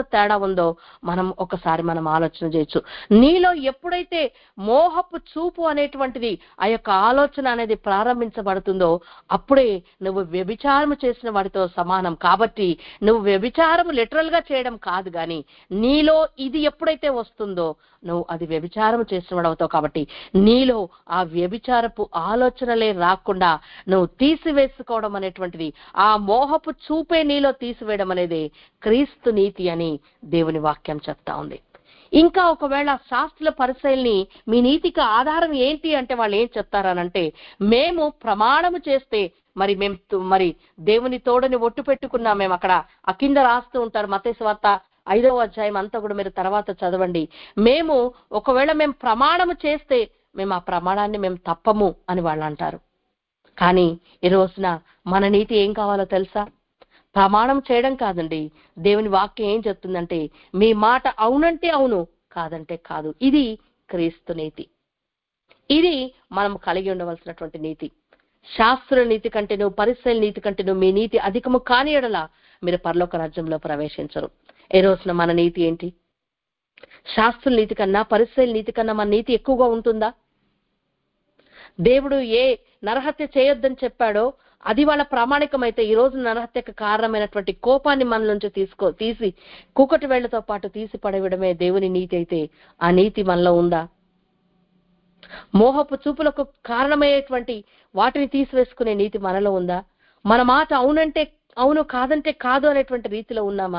తేడా ఉందో మనం ఒకసారి మనం ఆలోచన చేయొచ్చు. నీలో ఎప్పుడైతే మోహపు చూపు అనేటువంటిది ఆ యొక్క ఆలోచన అనేది ప్రారంభించబడుతుందో అప్పుడే నువ్వు వ్యభిచారము చేసిన వాడితో సమానం. కాబట్టి నువ్వు వ్యభిచారము లిటరల్ గా చేయడం కాదు, కానీ నీలో ఇది ఎప్పుడైతే వస్తుందో నువ్వు అది వ్యభిచారము చేసిన వాడు అవుతావు. కాబట్టి నీలో ఆ వ్యభిచారపు ఆలోచనలే రాకుండా నువ్వు తీసివేసుకోవడం అనేటువంటిది, ఆ మోహపు చూపే నీలో తీసివేయడం అనేది క్రీస్తు నీతి అని దేవుని వాక్యం చెప్తా ఉంది. ఇంకా ఒకవేళ శాస్త్రుల పరిశీలిని మీ నీతికి ఆధారం ఏంటి అంటే వాళ్ళు ఏం చెప్తారనంటే, మేము ప్రమాణము చేస్తే మరి మేము మరి దేవుని తోడని ఒట్టు పెట్టుకున్నాం. మేము అక్కడ ఆ కింద రాస్తూ ఉంటారు మత్తయి సువార్త ఐదవ అధ్యాయం అంతా కూడా మీరు తర్వాత చదవండి. మేము ఒకవేళ మేము ప్రమాణము చేస్తే మేము ఆ ప్రమాణాన్ని మేము తప్పము అని వాళ్ళు అంటారు. కానీ ఈ రోజున మన నీతి ఏం కావాలో తెలుసా? ప్రమాణం చేయడం కాదండి. దేవుని వాక్యం ఏం చెప్తుందంటే, మీ మాట అవునంటే అవును, కాదంటే కాదు. ఇది క్రీస్తు నీతి. ఇది మనం కలిగి ఉండవలసినటువంటి నీతి. శాస్త్రుల నీతి కంటే నువ్వు పరిశీలన నీతి కంటే నువ్వు మీ నీతి అధికము కాని ఎడల మీరు పరలోక రాజ్యంలో ప్రవేశించరు. ఈ రోజున మన నీతి ఏంటి? శాస్త్రుల నీతి కన్నా పరిశీలన నీతి కన్నా మన నీతి ఎక్కువగా ఉంటుందా? దేవుడు ఏ నరహత్య చేయొద్దని చెప్పాడో అది వాళ్ళ ప్రామాణికమైతే ఈ రోజు నరహత్యకు కారణమైనటువంటి కోపాన్ని మన నుంచి తీసుకో తీసి కూకటి వేళ్లతో పాటు తీసి పడవేయడమే దేవుని నీతి అయితే ఆ నీతి మనలో ఉందా? మోహపు చూపులకు కారణమయ్యేటువంటి వాటిని తీసివేసుకునే నీతి మనలో ఉందా? మన మాట అవునంటే అవును, కాదంటే కాదు అనేటువంటి రీతిలో ఉన్నామా?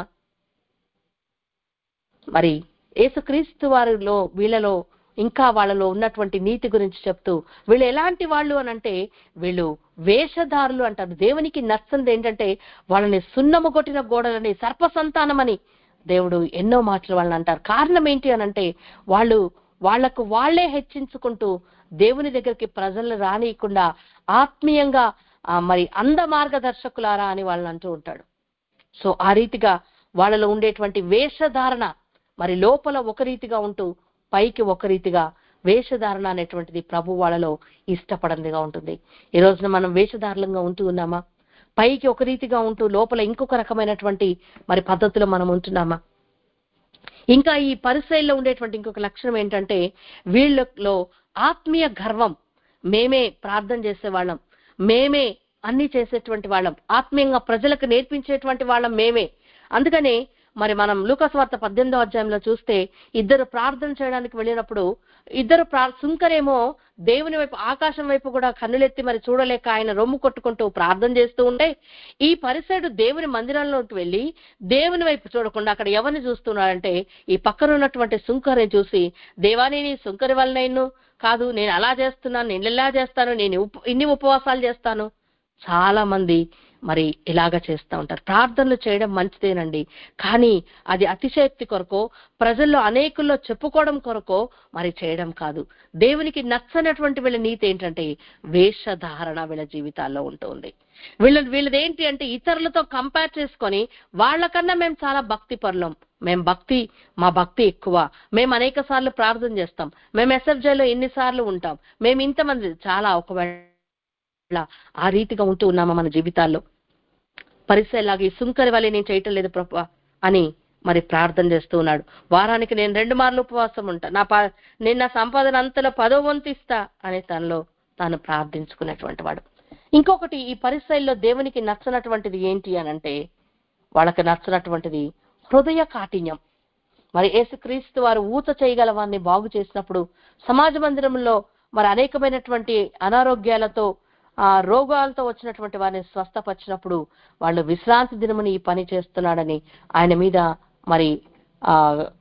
మరి యేసుక్రీస్తు వారిలో వీళ్ళలో ఇంకా వాళ్ళలో ఉన్నటువంటి నీతి గురించి చెప్తూ, వీళ్ళు ఎలాంటి వాళ్ళు అనంటే వీళ్ళు వేషధారులు అంటారు. దేవునికి నచ్చనిది ఏంటంటే వాళ్ళని సున్నము కొట్టిన గోడలని సర్ప సంతానమని దేవుడు ఎన్నో మాటలు వాళ్ళని అంటారు. కారణం ఏంటి అనంటే వాళ్ళు వాళ్లకు వాళ్లే హెచ్చించుకుంటూ దేవుని దగ్గరికి ప్రజలను రానియకుండా ఆత్మీయంగా మరి అంధ మార్గదర్శకులారా అని వాళ్ళని అంటూ ఉంటాడు. సో ఆ రీతిగా వాళ్ళలో ఉండేటువంటి వేషధారణ మరి లోపల ఒక రీతిగా ఉంటూ పైకి ఒక రీతిగా వేషధారణ అనేటువంటిది ప్రభు వాళ్ళలో ఇష్టపడందిగా ఉంటుంది. ఈ రోజున మనం వేషధారణంగా ఉంటూ ఉన్నామా? పైకి ఒక రీతిగా ఉంటూ లోపల ఇంకొక రకమైనటువంటి మరి పద్ధతిలో మనం ఉంటున్నామా? ఇంకా ఈ పరిసయ్యుల్లో ఉండేటువంటి ఇంకొక లక్షణం ఏంటంటే వీళ్ళలో ఆత్మీయ గర్వం. మేమే ప్రార్థన చేసేవాళ్ళం, మేమే అన్ని చేసేటువంటి వాళ్ళం, ఆత్మీయంగా ప్రజలకు నేర్పించేటువంటి వాళ్ళం మేమే. అందుకనే మరి మనం లూకాసు వార్త పద్దెనిమిదో అధ్యాయంలో చూస్తే ఇద్దరు ప్రార్థన చేయడానికి వెళ్ళినప్పుడు ఇద్దరు ప్రా సుంకరేమో దేవుని వైపు ఆకాశం వైపు కూడా కన్నులెత్తి మరి చూడలేక ఆయన రొమ్ము కొట్టుకుంటూ ప్రార్థన చేస్తూ ఉంటే, ఈ పరిసయుడు దేవుని మందిరంలోకి వెళ్ళి దేవుని వైపు చూడకుండా అక్కడ ఎవరిని చూస్తున్నాడంటే ఈ పక్కన ఉన్నటువంటి సుంకరిని చూసి, దేవాని నీ సుంకరి వల్ల నేను కాదు, నేను అలా చేస్తున్నాను, నేను ఇలా చేస్తాను, నేను ఇన్ని ఉపవాసాలు చేస్తాను. చాలా మంది మరి ఇలాగ చేస్తూ ఉంటారు. ప్రార్థనలు చేయడం మంచిదేనండి, కానీ అది అతిశయోక్తి కొరకో ప్రజల్లో అనేకుల్లో చెప్పుకోవడం కొరకో మరి చేయడం కాదు. దేవునికి నచ్చనటువంటి వీళ్ళ నీతి ఏంటంటే వేషధారణ వీళ్ళ జీవితాల్లో ఉంటుంది. వీళ్ళ వీళ్ళది ఏంటి అంటే ఇతరులతో కంపేర్ చేసుకొని వాళ్ళకన్నా మేము చాలా భక్తి పరులం, మేము భక్తి మా భక్తి ఎక్కువ, మేము అనేక సార్లు ప్రార్థన చేస్తాం, మేము ఎస్ఎఫ్జేలో ఎన్నిసార్లు ఉంటాం, మేము ఇంతమంది చాలా ఒకవేళ ఆ రీతిగా ఉంటూ ఉన్నామా మన జీవితాల్లో? పరిసయ్యలాగా ఈ సుంకరి వల్ల నేను చేయటం లేదు ప్రభువా అని మరి ప్రార్థన చేస్తూ ఉన్నాడు. వారానికి నేను రెండు మార్లు ఉపవాసం ఉంటా, నా ప నేను నా సంపాదన అంతలో పదో వంతు ఇస్తా అని తనలో తాను ప్రార్థించుకునేటువంటి వాడు. ఇంకొకటి ఈ పరిసయ్యుల్లో దేవునికి నచ్చనటువంటిది ఏంటి అనంటే వాళ్ళకి నచ్చనటువంటిది హృదయ కాఠిన్యం. మరి యేసుక్రీస్తు వారు ఊత చేయగల వారిని బాగు చేసినప్పుడు సమాజ మందిరంలో మరి అనేకమైనటువంటి అనారోగ్యాలతో ఆ రోగాలతో వచ్చినటువంటి వారిని స్వస్థపరిచినప్పుడు వాళ్ళు విశ్రాంతి దినముని ఈ పని చేస్తున్నాడని ఆయన మీద మరి ఆ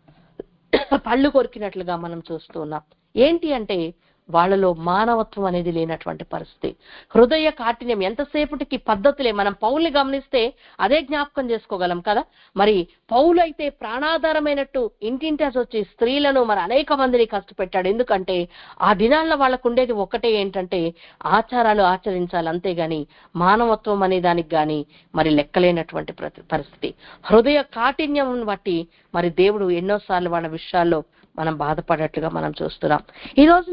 పళ్ళు కొరికినట్లుగా మనం చూస్తూ ఉన్నాం. ఏంటి అంటే వాళ్ళలో మానవత్వం అనేది లేనటువంటి పరిస్థితి, హృదయ కాఠిన్యం. ఎంతసేపటికి పద్ధతులే. మనం పౌల్ని గమనిస్తే అదే జ్ఞాపకం చేసుకోగలం కదా. మరి పౌలు అయితే ప్రాణాధారమైనట్టు ఇంటింటి వచ్చి స్త్రీలను మరి అనేక మందిని కష్టపెట్టాడు. ఎందుకంటే ఆ దినాల్లో వాళ్ళకు ఉండేది ఒకటే, ఏంటంటే ఆచారాలు ఆచరించాలి, అంతేగాని మానవత్వం అనే దానికి గాని మరి లెక్కలేనటువంటి పరిస్థితి. హృదయ కాఠిన్యం బట్టి మరి దేవుడు ఎన్నోసార్లు వాళ్ళ విషయాల్లో మనం బాధపడేట్టుగా మనం చూస్తున్నాం. ఈ రోజున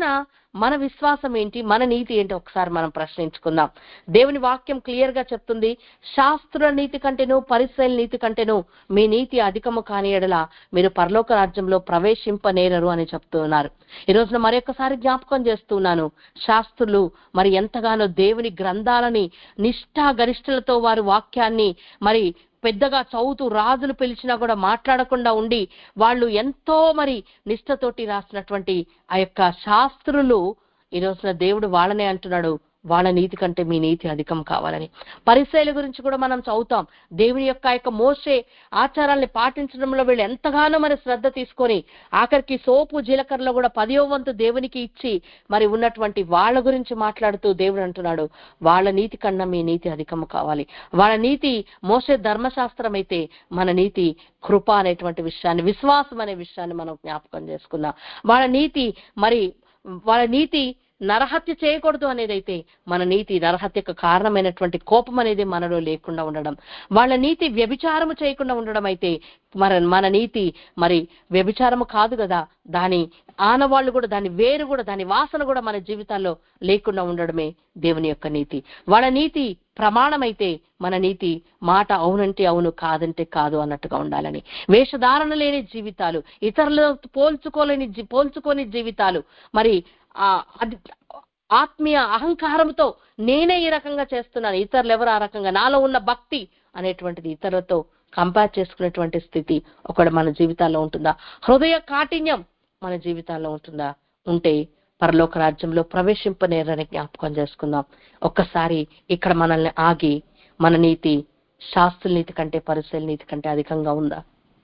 మన విశ్వాసం ఏంటి, మన నీతి ఏంటి ఒకసారి మనం ప్రశ్నించుకుందాం. దేవుని వాక్యం క్లియర్ గా చెప్తుంది, శాస్త్రుల నీతి కంటేను పరిసయ్యుల నీతి కంటేను మీ నీతి అధికము కాని యెడల మీరు పరలోక రాజ్యంలో ప్రవేశింపనేరరు అని చెప్తున్నారు. ఈ రోజున మరొకసారి జ్ఞాపకం చేస్తున్నాను, శాస్త్రులు మరి ఎంతగానో దేవుని గ్రంథాలని నిష్ఠా గరిష్ఠులతో వారు వాక్యాన్ని మరి పెద్దగా చదువుతూ రాజులు పిలిచినా కూడా మాట్లాడకుండా ఉండి వాళ్ళు ఎంతో మరి నిష్ఠతోటి రాసినటువంటి ఆ యొక్క శాస్త్రులు ఈ రోజున దేవుడు వాళ్ళనే అంటున్నాడు, వాళ్ళ నీతి కంటే మీ నీతి అధికం కావాలని. పరిసయ్యుల గురించి కూడా మనం చదువుతాం, దేవుని యొక్క యొక్క మోషే ఆచారాల్ని పాటించడంలో వీళ్ళు ఎంతగానో మరి శ్రద్ధ తీసుకొని ఆఖరికి సోపు జీలకర్రలో కూడా పదియో వంతు దేవునికి ఇచ్చి మరి ఉన్నటువంటి వాళ్ళ గురించి మాట్లాడుతూ దేవుడు అంటున్నాడు, వాళ్ళ నీతి కన్నా మీ నీతి అధికం కావాలి. వాళ్ళ నీతి మోషే ధర్మశాస్త్రం అయితే మన నీతి కృప అనేటువంటి విషయాన్ని, విశ్వాసం అనే విషయాన్ని మనం జ్ఞాపకం చేసుకుందాం. వాళ్ళ నీతి మరి వాళ్ళ నీతి నరహత్య చేయకూడదు అనేదైతే మన నీతి నరహత్యకు కారణమైనటువంటి కోపం అనేది మనలో లేకుండా ఉండడం. వాళ్ళ నీతి వ్యభిచారము చేయకుండా ఉండడం అయితే మన మన నీతి మరి వ్యభిచారము కాదు కదా, దాని ఆనవాళ్ళు కూడా, దాని వేరు కూడా, దాని వాసన కూడా మన జీవితాల్లో లేకుండా ఉండడమే దేవుని యొక్క నీతి. వాళ్ళ నీతి ప్రమాణమైతే మన నీతి మాట అవునంటే అవును, కాదంటే కాదు అన్నట్టుగా ఉండాలని. వేషధారణ లేని జీవితాలు, ఇతరులతో పోల్చుకోలేని పోల్చుకోని జీవితాలు, మరి ఆ అది ఆత్మీయ అహంకారంతో నేనే ఈ రకంగా చేస్తున్నాను, ఇతరులు ఎవరు ఆ రకంగా, నాలో ఉన్న భక్తి అనేటువంటిది ఇతరులతో కంపేర్ చేసుకునేటువంటి స్థితి ఒకటి మన జీవితాల్లో ఉంటుందా? హృదయ కాఠిన్యం మన జీవితాల్లో ఉంటుందా? ఉంటే పరలోక రాజ్యంలో ప్రవేశింపనేరని జ్ఞాపకం చేసుకుందాం. ఒక్కసారి ఇక్కడ మనల్ని ఆగి, మన నీతి శాస్త్రుల నీతి కంటే పరిసయ్యుల నీతి కంటే అధికంగా ఉందా?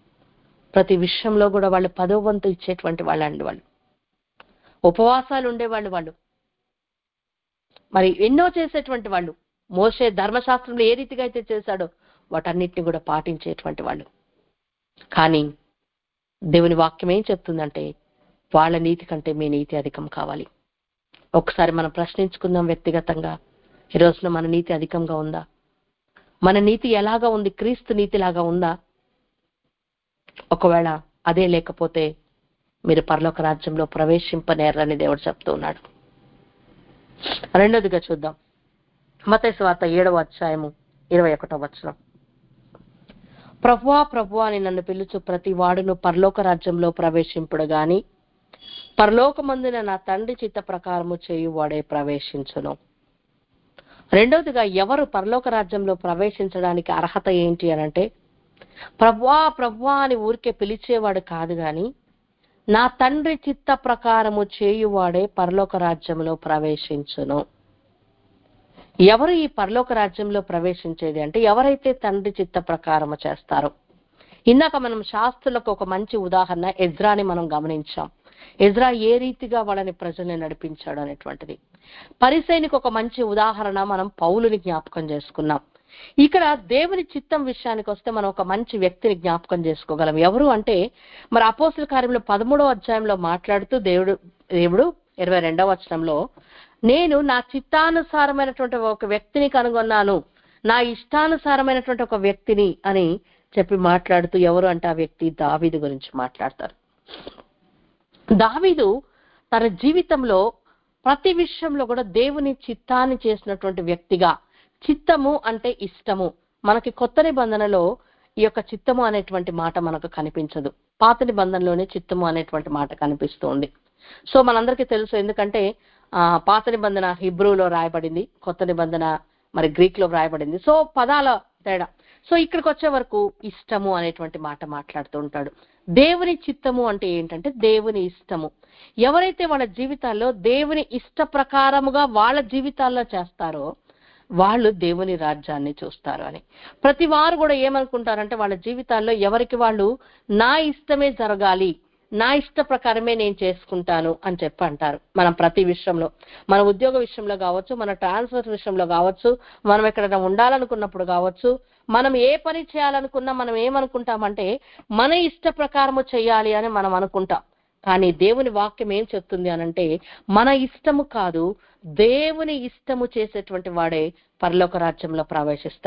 ప్రతి విషయంలో కూడా వాళ్ళు పదో వంతు ఇచ్చేటువంటి వాళ్ళండి, వాళ్ళు ఉపవాసాలు ఉండేవాళ్ళు, వాళ్ళు మరి ఎన్నో చేసేటువంటి వాళ్ళు. మోషే ధర్మశాస్త్రంలో ఏ రీతిగా అయితే చేశాడో వాటన్నిటిని కూడా పాటించేటువంటి వాళ్ళు. కానీ దేవుని వాక్యం ఏం చెప్తుందంటే వాళ్ళ నీతి కంటే మీ నీతి అధికం కావాలి. ఒకసారి మనం ప్రశ్నించుకుందాం వ్యక్తిగతంగా, ఈ రోజున మన నీతి అధికంగా ఉందా? మన నీతి ఎలాగా ఉంది? క్రీస్తు నీతిలాగా ఉందా? ఒకవేళ అదే లేకపోతే మీరు పరలోక రాజ్యంలో ప్రవేశింపనేరని దేవుడు చెప్తూ ఉన్నాడు. రెండోదిగా చూద్దాం, మత్తయి సువార్త ఏడవ అధ్యాయము ఇరవై ఒకటవ వచనం. ప్రభువా ప్రభువా అని నన్ను పిలుచు ప్రతి వాడును పరలోక రాజ్యంలో ప్రవేశింపుడు గాని పరలోకమందున నా తండ్రి చిత్త ప్రకారము చేయువాడే ప్రవేశించును. రెండవదిగా ఎవరు పరలోక రాజ్యంలో ప్రవేశించడానికి అర్హత ఏంటి అనంటే, ప్రభువా ప్రభువా అని ఊరికే పిలిచేవాడు కాదు గాని నా తండ్రి చిత్త ప్రకారము చేయువాడే పరలోక రాజ్యంలో ప్రవేశించును. ఎవరు ఈ పరలోక రాజ్యంలో ప్రవేశించేది అంటే ఎవరైతే తండ్రి చిత్త ప్రకారము చేస్తారో. ఇందాక మనం శాస్త్రులకు ఒక మంచి ఉదాహరణ ఎజ్రాని మనం గమనించాం. ఎజ్రా ఏ రీతిగా వాళ్ళని ప్రజల్ని నడిపించాడు అనేటువంటిది. పరిసయ్యునికి ఒక మంచి ఉదాహరణ మనం పౌలుని జ్ఞాపకం చేసుకున్నాం. ఇక్కడ దేవుని చిత్తం విషయానికి వస్తే మనం ఒక మంచి వ్యక్తిని జ్ఞాపకం చేసుకోగలం. ఎవరు అంటే మరి అపోస్తుల కార్యంలో పదమూడవ అధ్యాయంలో మాట్లాడుతూ దేవుడు దేవుడు ఇరవై రెండవ వచనంలో, నేను నా చిత్తానుసారమైనటువంటి ఒక వ్యక్తిని కనుగొన్నాను, నా ఇష్టానుసారమైనటువంటి ఒక వ్యక్తిని అని చెప్పి మాట్లాడుతూ, ఎవరు అంటే ఆ వ్యక్తి దావీదు గురించి మాట్లాడతారు. దావీదు తన జీవితంలో ప్రతి విషయంలో కూడా దేవుని చిత్తాన్ని చేసినటువంటి వ్యక్తిగా, చిత్తము అంటే ఇష్టము. మనకి కొత్త నిబంధనలో ఈ యొక్క చిత్తము అనేటువంటి మాట మనకు కనిపించదు. పాత నిబంధనలోనే చిత్తము అనేటువంటి మాట కనిపిస్తుంది. సో మనందరికీ తెలుసు, ఎందుకంటే ఆ పాత నిబంధన హిబ్రూలో రాయబడింది, కొత్త నిబంధన మరి గ్రీక్ లో రాయబడింది. సో పదాల తేడా. సో ఇక్కడికి వచ్చే వరకు ఇష్టము అనేటువంటి మాట మాట్లాడుతూ ఉంటాడు. దేవుని చిత్తము అంటే ఏంటంటే దేవుని ఇష్టము. ఎవరైతే వాళ్ళ జీవితాల్లో దేవుని ఇష్ట ప్రకారముగా వాళ్ళ జీవితాల్లో చేస్తారో వాళ్ళు దేవుని రాజ్యాన్ని చూస్తారు అని. ప్రతి వారు కూడా ఏమనుకుంటారంటే వాళ్ళ జీవితాల్లో ఎవరికి వాళ్ళు నా ఇష్టమే జరగాలి, నా ఇష్ట ప్రకారమే నేను చేసుకుంటాను అని చెప్పి అంటారు. మనం ప్రతి విషయంలో, మన ఉద్యోగ విషయంలో కావచ్చు, మన ట్రాన్స్ఫర్ విషయంలో కావచ్చు, మనం ఎక్కడైనా ఉండాలనుకున్నప్పుడు కావచ్చు, మనం ఏ పని చేయాలనుకున్నా మనం ఏమనుకుంటామంటే మన ఇష్ట ప్రకారము చేయాలి అని మనం అనుకుంటాం. కానీ దేవుని వాక్యం ఏం చెప్తుంది అనంటే మన ఇష్టము కాదు, దేవుని ఇష్టము చేసేటువంటి వాడే పరలోక రాజ్యంలో ప్రవేశిస్తాడు.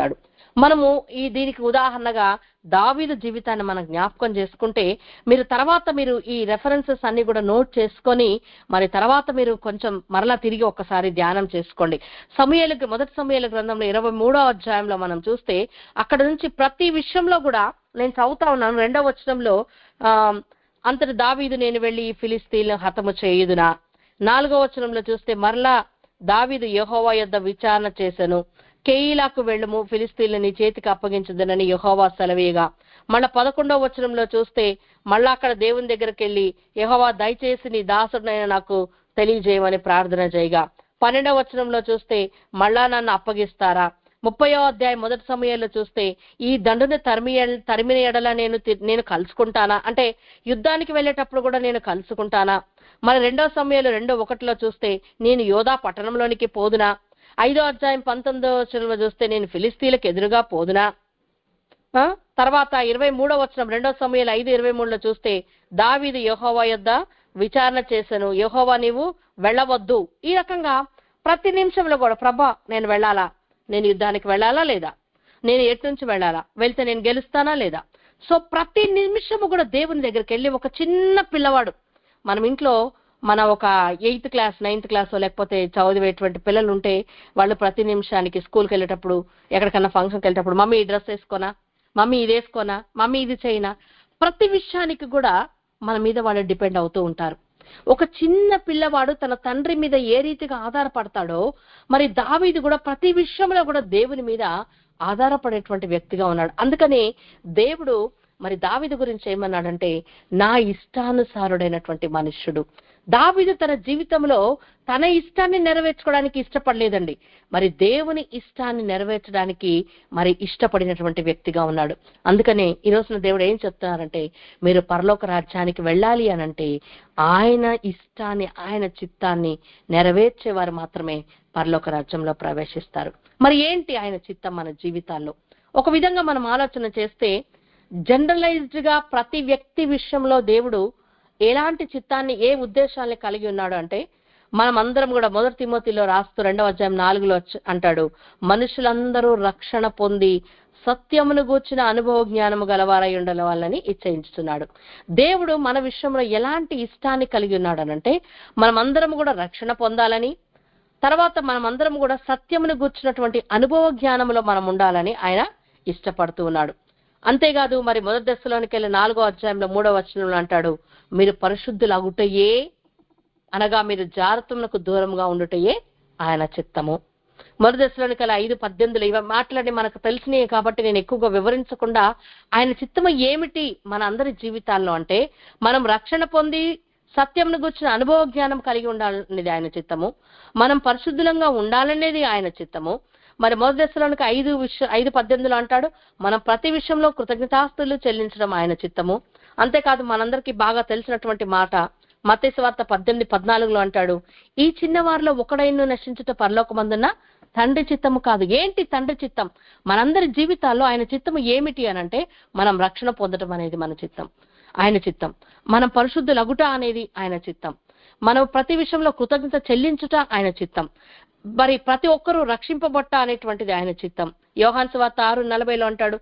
మనము ఈ దీనికి ఉదాహరణగా దావీదు జీవితాన్ని మనం జ్ఞాపకం చేసుకుంటే, మీరు తర్వాత మీరు ఈ రెఫరెన్సెస్ అన్ని కూడా నోట్ చేసుకొని మరి తర్వాత మీరు కొంచెం మరలా తిరిగి ఒక్కసారి ధ్యానం చేసుకోండి. సమూయేలు మొదటి సమూయేలు గ్రంథంలో ఇరవై మూడో అధ్యాయంలో మనం చూస్తే అక్కడ నుంచి ప్రతి విషయంలో కూడా నేను చదువుతా ఉన్నాను. రెండవ వచనంలో ఆ అంతటి దావీదు నేను వెళ్లి ఫిలిస్తీన్లను హతము చేయుదునా. నాలుగో వచనంలో చూస్తే మరలా దావీదు యెహోవా యొద్ద విచారణ చేసెను. కెయీలాకు వెళ్ళుము, ఫిలిస్తీన్లను నీ చేతికి అప్పగించదనని యెహోవా సెలవీయగా. మళ్ళా పదకొండవ వచనంలో చూస్తే మళ్ళా అక్కడ దేవుని దగ్గరికి వెళ్ళి యెహోవా దయచేసి నీ దాసుడైన నాకు తెలియజేయమని ప్రార్థన చేయగా. పన్నెండవ వచనంలో చూస్తే మళ్ళా నన్ను అప్పగిస్తారా. ముప్పయో అధ్యాయం మొదటి సమయంలో చూస్తే ఈ దండుని తరిమి తరిమిన ఎడల నేను నేను కలుసుకుంటానా, అంటే యుద్ధానికి వెళ్ళేటప్పుడు కూడా నేను కలుసుకుంటానా. మరి రెండవ సమయంలో రెండో ఒకటిలో చూస్తే నేను యోధా పట్టణంలోనికి పోదునా. ఐదో అధ్యాయం పంతొమ్మిదో వచనంలో చూస్తే నేను ఫిలిస్తీన్లకు ఎదురుగా పోదునా. తర్వాత ఇరవై మూడో వచనం రెండో సమయంలో ఐదు ఇరవై మూడులో చూస్తే దావీదు యెహోవా యొద్ద విచారణ చేశాను, యెహోవా నీవు వెళ్ళవద్దు. ఈ రకంగా ప్రతి నిమిషంలో కూడా ప్రభా నేను వెళ్ళాలా, నేను యుద్ధానికి వెళ్ళాలా లేదా, నేను ఎటు నుంచి వెళ్ళాలా, వెళ్తే నేను గెలుస్తానా లేదా. సో ప్రతి నిమిషము కూడా దేవుని దగ్గరికి వెళ్ళి ఒక చిన్న పిల్లవాడు, మనం ఇంట్లో మన ఒక ఎయిత్ క్లాస్ నైన్త్ క్లాస్ లేకపోతే చదివేటువంటి పిల్లలు ఉంటే వాళ్ళు ప్రతి నిమిషానికి స్కూల్కి వెళ్ళేటప్పుడు ఎక్కడికన్నా ఫంక్షన్కి వెళ్ళేటప్పుడు మమ్మీ ఈ డ్రెస్ వేసుకోనా, మమ్మీ ఇది వేసుకోనా, మమ్మీ ఇది చేయనా, ప్రతి విషయానికి కూడా మన మీద వాళ్ళు డిపెండ్ అవుతూ ఉంటారు. ఒక చిన్న పిల్లవాడు తన తండ్రి మీద ఏ రీతిగా ఆధారపడతాడో మరి దావీదు కూడా ప్రతి విషయంలో కూడా దేవుని మీద ఆధారపడేటువంటి వ్యక్తిగా ఉన్నాడు. అందుకని దేవుడు మరి దావీదు గురించి ఏమన్నాడంటే నా ఇష్టానుసారుడైనటువంటి మనుష్యుడు. దావీదు తన జీవితంలో తన ఇష్టాన్ని నెరవేర్చుకోవడానికి ఇష్టపడలేదండి, మరి దేవుని ఇష్టాన్ని నెరవేర్చడానికి మరి ఇష్టపడినటువంటి వ్యక్తిగా ఉన్నాడు. అందుకనే ఈ రోజున దేవుడు ఏం చెప్తున్నారంటే మీరు పరలోక రాజ్యానికి వెళ్ళాలి అనంటే ఆయన ఇష్టాన్ని ఆయన చిత్తాన్ని నెరవేర్చేవారు మాత్రమే పరలోక రాజ్యంలో ప్రవేశిస్తారు. మరి ఏంటి ఆయన చిత్తం మన జీవితాల్లో? ఒక విధంగా మనం ఆలోచన చేస్తే జనరలైజ్డ్ గా ప్రతి వ్యక్తి విషయంలో దేవుడు ఎలాంటి చిత్తాన్ని ఏ ఉద్దేశాన్ని కలిగి ఉన్నాడు అంటే మనం అందరం కూడా మొదటి తిమోతిలో రాస్తూ రెండవ అధ్యాయం నాలుగులో అంటాడు మనుషులందరూ రక్షణ పొంది సత్యమును గూర్చిన అనుభవ జ్ఞానము గలవారై ఉండాలి వాళ్ళని ఇచ్చయించుతున్నాడు. దేవుడు మన విషయంలో ఎలాంటి ఇష్టాన్ని కలిగి ఉన్నాడనంటే మనమందరం కూడా రక్షణ పొందాలని, తర్వాత మనమందరం కూడా సత్యమును గూర్చినటువంటి అనుభవ జ్ఞానములో మనం ఉండాలని ఆయన ఇష్టపడుతూ ఉన్నాడు. అంతేకాదు మరి మొదటి దశలోనికి వెళ్ళి నాలుగో అధ్యాయంలో మూడో వచనంలో అంటాడు మీరు పరిశుద్ధులు అగుటయే అనగా మీరు జారత్వమునకు దూరంగా ఉండుటయే ఆయన చిత్తము. మొదటి దశలోనికి వెళ్ళి ఐదు పద్దెనిమిదిలో ఇవి మాట్లాడి మనకు తెలిసినవి కాబట్టి నేను ఎక్కువగా వివరించకుండా ఆయన చిత్తము ఏమిటి మన అందరి జీవితాల్లో అంటే మనం రక్షణ పొంది సత్యంను గుర్చిన అనుభవ జ్ఞానం కలిగి ఉండాలనేది ఆయన చిత్తము, మనం పరిశుద్ధులంగా ఉండాలనేది ఆయన చిత్తము. మరి మొదటి దశలోనికి ఐదు విషయం ఐదు పద్దెనిమిదిలో అంటాడు మనం ప్రతి విషయంలో కృతజ్ఞతాస్తులు చెల్లించడం ఆయన చిత్తము. అంతేకాదు మనందరికీ బాగా తెలిసినటువంటి మాట మత్తయి సువార్త పద్దెనిమిది పద్నాలుగులో అంటాడు ఈ చిన్నవారిలో ఒకడైనా నశించుట పరలోకమందున్న తండ్రి చిత్తము కాదు. ఏంటి తండ్రి చిత్తం? మనందరి జీవితాల్లో ఆయన చిత్తము ఏమిటి అనంటే మనం రక్షణ పొందడం అనేది మన చిత్తం, ఆయన చిత్తం. మనం పరిశుద్ధులగుట అనేది ఆయన చిత్తం. మనం ప్రతి విషయంలో కృతజ్ఞత చెల్లించుట ఆయన చిత్తం. మరి ప్రతి ఒక్కరూ రక్షింపబట్ట అనేటువంటిది ఆయన చిత్తం. యోహాను సువార్త ఆరు నలభైలో అంటాడు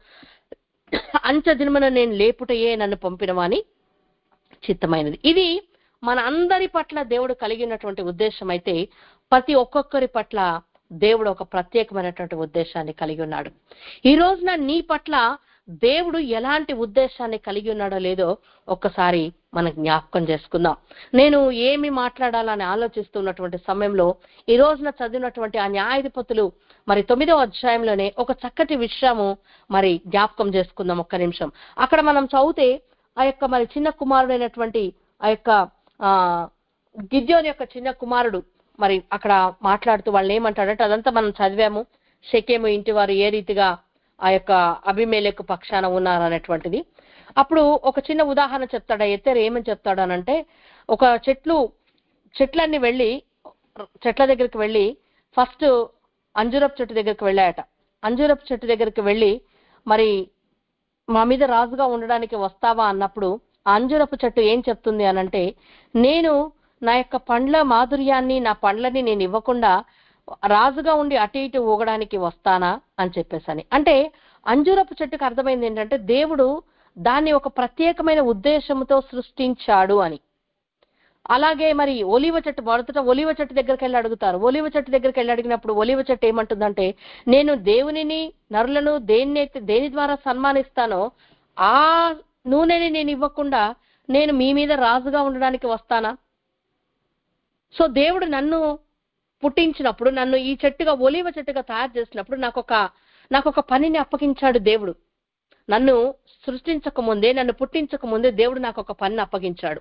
అంచె దినమున నేను లేపుటయే నన్ను పంపినవాని చిత్తమైనది. ఇది మన అందరి పట్ల దేవుడు కలిగినటువంటి ఉద్దేశం అయితే ప్రతి ఒక్కొక్కరి పట్ల దేవుడు ఒక ప్రత్యేకమైనటువంటి ఉద్దేశాన్ని కలిగి ఉన్నాడు. ఈ రోజున నీ పట్ల దేవుడు ఎలాంటి ఉద్దేశాన్ని కలిగి ఉన్నాడో లేదో ఒక్కసారి మనం జ్ఞాపకం చేసుకుందాం. నేను ఏమి మాట్లాడాలని ఆలోచిస్తున్నటువంటి సమయంలో ఈ రోజున చదివినటువంటి ఆ న్యాయాధిపతులు మరి తొమ్మిదో అధ్యాయంలోనే ఒక చక్కటి విషయము మరి జ్ఞాపకం చేసుకుందాం ఒక్క నిమిషం. అక్కడ మనం చదివితే ఆ యొక్క మరి చిన్న కుమారుడైనటువంటి ఆ యొక్క ఆ గిద్యోని యొక్క చిన్న కుమారుడు మరి అక్కడ మాట్లాడుతూ వాళ్ళు ఏమంటాడంటే అదంతా మనం చదివాము. షెకెము ఇంటి వారు ఏ రీతిగా ఆ యొక్క అబీమెలెకు పక్షాన ఉన్నారు అనేటువంటిది. అప్పుడు ఒక చిన్న ఉదాహరణ చెప్తాడు ఎత్తేరు. ఏమని చెప్తాడు అనంటే ఒక చెట్లు చెట్లన్నీ వెళ్ళి చెట్ల దగ్గరికి వెళ్ళి ఫస్ట్ అంజూరపు చెట్టు దగ్గరికి వెళ్ళాయట. అంజూరపు చెట్టు దగ్గరికి వెళ్ళి మరి మా మీద రాజుగా ఉండడానికి వస్తావా అన్నప్పుడు ఆ అంజూరపు చెట్టు ఏం చెప్తుంది అనంటే నేను నా యొక్క పండ్ల మాధుర్యాన్ని నా పండ్లని నేను ఇవ్వకుండా రాజుగా ఉండి అటు ఇటు ఊగడానికి వస్తానా అని చెప్పేసని. అంటే అంజూరపు చెట్టుకు అర్థమైంది ఏంటంటే దేవుడు దాన్ని ఒక ప్రత్యేకమైన ఉద్దేశంతో సృష్టించాడు అని. అలాగే మరి ఒలీవ చెట్టు, మొదట ఒలీవ చెట్టు దగ్గరికి వెళ్ళి అడుగుతారు. ఒలీవ చెట్టు దగ్గరికి వెళ్ళి అడిగినప్పుడు ఒలీవ చెట్టు ఏమంటుందంటే, నేను దేవునిని నరులను దేన్నైతే దేని ద్వారా సన్మానిస్తానో ఆ నూనెని నేను ఇవ్వకుండా నేను మీ మీద రాజుగా ఉండడానికి వస్తానా? సో దేవుడు నన్ను పుట్టించినప్పుడు, నన్ను ఈ చెట్టుగా ఒలీవ చెట్టుగా తయారు చేసినప్పుడు నాకొక నాకొక పనిని అప్పగించాడు దేవుడు. నన్ను సృష్టించక ముందే, నన్ను పుట్టించక ముందే దేవుడు నాకు ఒక పనిని అప్పగించాడు.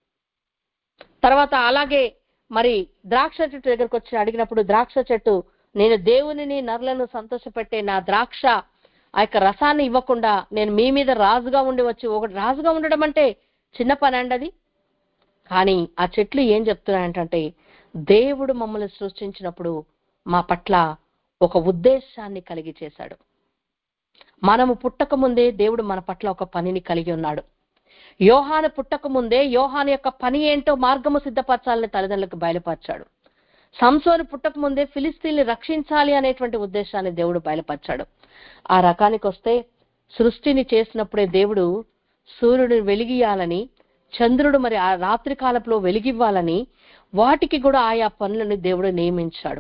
తర్వాత అలాగే మరి ద్రాక్ష చెట్టు దగ్గరకు వచ్చి అడిగినప్పుడు ద్రాక్ష చెట్టు, నేను దేవునిని నరులను సంతోషపెట్టే నా ద్రాక్ష ఆ యొక్క రసాన్ని ఇవ్వకుండా నేను మీ మీద రాజుగా ఉండి వచ్చి, ఒకటి రాజుగా ఉండడం అంటే చిన్న పని అండి అది. కానీ ఆ చెట్లు ఏం చెప్తున్నాయంటే, దేవుడు మమ్మల్ని సృష్టించినప్పుడు మా పట్ల ఒక ఉద్దేశాన్ని కలిగి చేశాడు. మనము పుట్టక ముందే దేవుడు మన పట్ల ఒక పనిని కలిగి ఉన్నాడు. యోహాను పుట్టక ముందే యోహాను యొక్క పని ఏంటో మార్గము సిద్ధపరచాలని తల్లిదండ్రులకు బయలుపరిచాడు. సంసోను పుట్టక ముందే ఫిలిస్తీన్ని రక్షించాలి అనేటువంటి ఉద్దేశాన్ని దేవుడు బయలుపరిచాడు. ఆ రకానికి వస్తే సృష్టిని చేసినప్పుడే దేవుడు సూర్యుడిని వెలిగియాలని, చంద్రుడు మరి ఆ రాత్రి కాలంలో వెలిగివ్వాలని, వాటికి కూడా ఆయా పనులను దేవుడు నియమించాడు.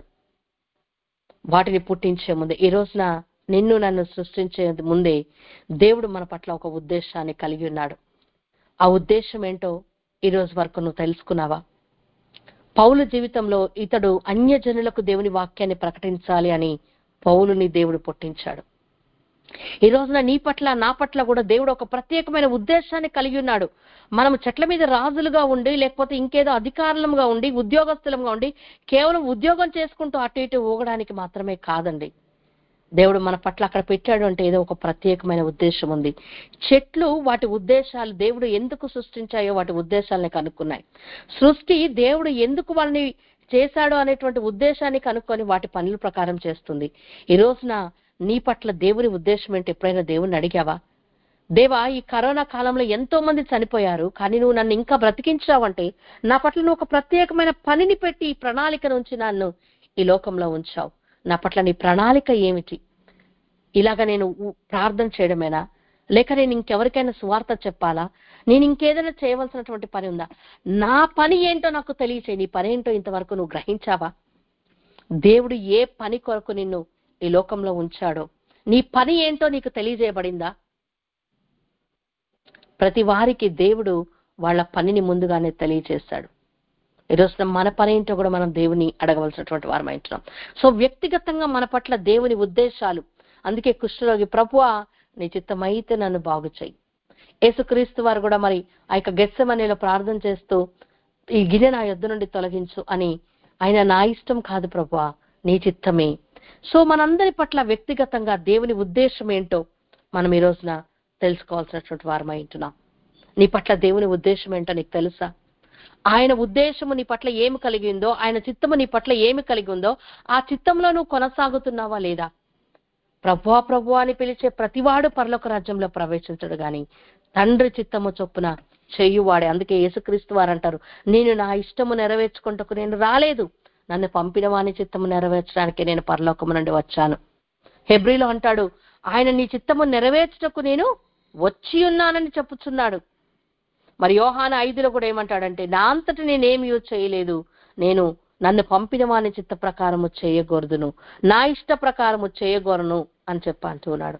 వాటిని పుట్టించే ముందే, ఈ రోజున నిన్ను నన్ను సృష్టించే ముందే దేవుడు మన పట్ల ఒక ఉద్దేశాన్ని కలిగి ఉన్నాడు. ఆ ఉద్దేశం ఏంటో ఈ రోజు వరకు నువ్వు తెలుసుకున్నావా? పౌలు జీవితంలో ఇతడు అన్యజనులకు దేవుని వాక్యాన్ని ప్రకటించాలి అని పౌలుని దేవుడు పుట్టించాడు. ఈ రోజున నీ పట్ల నా పట్ల కూడా దేవుడు ఒక ప్రత్యేకమైన ఉద్దేశాన్ని కలిగి ఉన్నాడు. మనం చెట్ల మీద రాజులుగా ఉండి, లేకపోతే ఇంకేదో అధికారులుగా ఉండి, ఉద్యోగస్తులుగా ఉండి కేవలం ఉద్యోగం చేసుకుంటూ అటు ఇటు ఊగడానికి మాత్రమే కాదండి. దేవుడు మన పట్ల అక్కడ పెట్టాడు అంటే ఏదో ఒక ప్రత్యేకమైన ఉద్దేశం ఉంది. చెట్లు వాటి ఉద్దేశాలు దేవుడు ఎందుకు సృష్టించాయో వాటి ఉద్దేశాలని కనుక్కున్నాయి. సృష్టి దేవుడు ఎందుకు వాళ్ళని చేశాడో అనేటువంటి ఉద్దేశాన్ని కనుక్కొని వాటి పనుల ప్రకారం చేస్తుంది. ఈ రోజున నీ పట్ల దేవుని ఉద్దేశం ఏంటి ఎప్పుడైనా దేవుణ్ణి అడిగావా? దేవా, ఈ కరోనా కాలంలో ఎంతో మంది చనిపోయారు, కానీ నువ్వు నన్ను ఇంకా బ్రతికించావంటే నా పట్ల నువ్వు ఒక ప్రత్యేకమైన పనిని పెట్టి ఈ ప్రణాళిక నుంచి నన్ను ఈ లోకంలో ఉంచావు. నా పట్ల నీ ప్రణాళిక ఏమిటి? ఇలాగ నేను ప్రార్థన చేయడమేనా, లేక నేను ఇంకెవరికైనా సువార్త చెప్పాలా, నేను ఇంకేదైనా చేయవలసినటువంటి పని ఉందా? నా పని ఏంటో నాకు తెలియచేయి. నీ పని ఏంటో ఇంతవరకు నువ్వు గ్రహించావా? దేవుడు ఏ పని కొరకు నిన్ను ఈ లోకంలో ఉంచాడో నీ పని ఏంటో నీకు తెలియజేయబడిందా? ప్రతి వారికి దేవుడు వాళ్ళ పనిని ముందుగానే తెలియజేశాడు. ఈరోజు మన పని ఏంటో కూడా మనం దేవుని అడగవలసినటువంటి వారం అంటున్నాం. సో వ్యక్తిగతంగా మన పట్ల దేవుని ఉద్దేశాలు. అందుకే కుష్ఠరోగి, ప్రభువా నీ చిత్తమైతే నన్ను బాగు చెయ్యి. యేసుక్రీస్తు వారు కూడా మరి ఆ యొక్క గెత్సెమనేలో ప్రార్థన చేస్తూ ఈ గిన్నె నా యొద్ద నుండి తొలగించు అని, ఆయన నా ఇష్టం కాదు ప్రభువా నీ చిత్తమే. సో మనందరి పట్ల వ్యక్తిగతంగా దేవుని ఉద్దేశం ఏంటో మనం ఈ రోజున తెలుసుకోవాల్సినటువంటి వారమై ఉంటున్నాం. నీ పట్ల దేవుని ఉద్దేశం ఏంటో నీకు తెలుసా? ఆయన ఉద్దేశము నీ పట్ల ఏమి కలిగి ఉందో, ఆయన చిత్తము నీ పట్ల ఏమి కలిగి ఉందో ఆ చిత్తంలో నువ్వు కొనసాగుతున్నావా లేదా? ప్రభువా ప్రభువా అని పిలిచే ప్రతివాడు పరలోక రాజ్యంలో ప్రవేశించడు గాని తండ్రి చిత్తము చొప్పున చేయువాడే. అందుకే యేసుక్రీస్తు వారు అంటారు, నేను నా ఇష్టము నెరవేర్చుకుంటకు నేను రాలేదు, నన్ను పంపిన వాని చిత్తము నెరవేర్చడానికి నేను పరలోకము నుండి వచ్చాను. హెబ్రీలో అంటాడు, ఆయన నీ చిత్తము నెరవేర్చుటకు నేను వచ్చి ఉన్నానని చెప్పుచున్నాడు. మరి యోహాను ఐదులో కూడా ఏమంటాడంటే, నా అంతటి నేనేమి చేయలేదు, నేను నన్ను పంపిన వాని చిత్త ప్రకారము చేయగోరుదును, నా ఇష్ట ప్రకారము చేయగోరను అని చెప్పి అంటున్నాడు.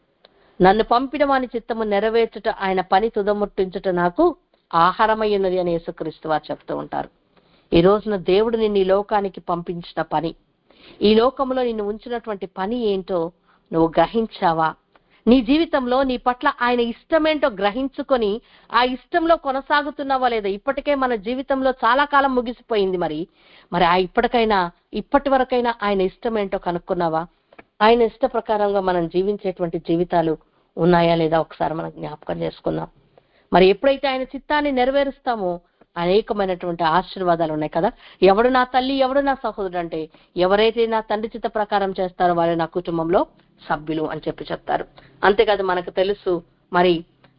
నన్ను పంపిన వాని చిత్తము నెరవేర్చుట, ఆయన పని తుదముట్టించుట నాకు ఆహారమై ఉన్నది అని యేసుక్రీస్తు వారు చెప్తూ ఉంటారు. ఈ రోజున దేవుడు నిన్ను ఈ లోకానికి పంపించిన పని, ఈ లోకంలో నిన్ను ఉంచినటువంటి పని ఏంటో నువ్వు గ్రహించావా? నీ జీవితంలో నీ పట్ల ఆయన ఇష్టమేంటో గ్రహించుకొని ఆ ఇష్టంలో కొనసాగుతున్నావా లేదా? ఇప్పటికే మన జీవితంలో చాలా కాలం ముగిసిపోయింది. మరి మరి ఆ ఇప్పటికైనా ఇప్పటి వరకైనా ఆయన ఇష్టమేంటో కనుక్కున్నావా? ఆయన ఇష్ట ప్రకారంగా మనం జీవించేటువంటి జీవితాలు ఉన్నాయా లేదా ఒకసారి మనం జ్ఞాపకం చేసుకుందాం. మరి ఎప్పుడైతే ఆయన చిత్తాన్ని నెరవేరుస్తామో అనేకమైనటువంటి ఆశీర్వాదాలు ఉన్నాయి కదా. ఎవడు నా తల్లి, ఎవడు నా సహోదరుడు అంటే, ఎవరైతే నా తండ్రి చిత్త ప్రకారం చేస్తారో వారు నా కుటుంబంలో సభ్యులు అని చెప్పి చెప్తారు. అంతేకాదు మనకు తెలుసు మరి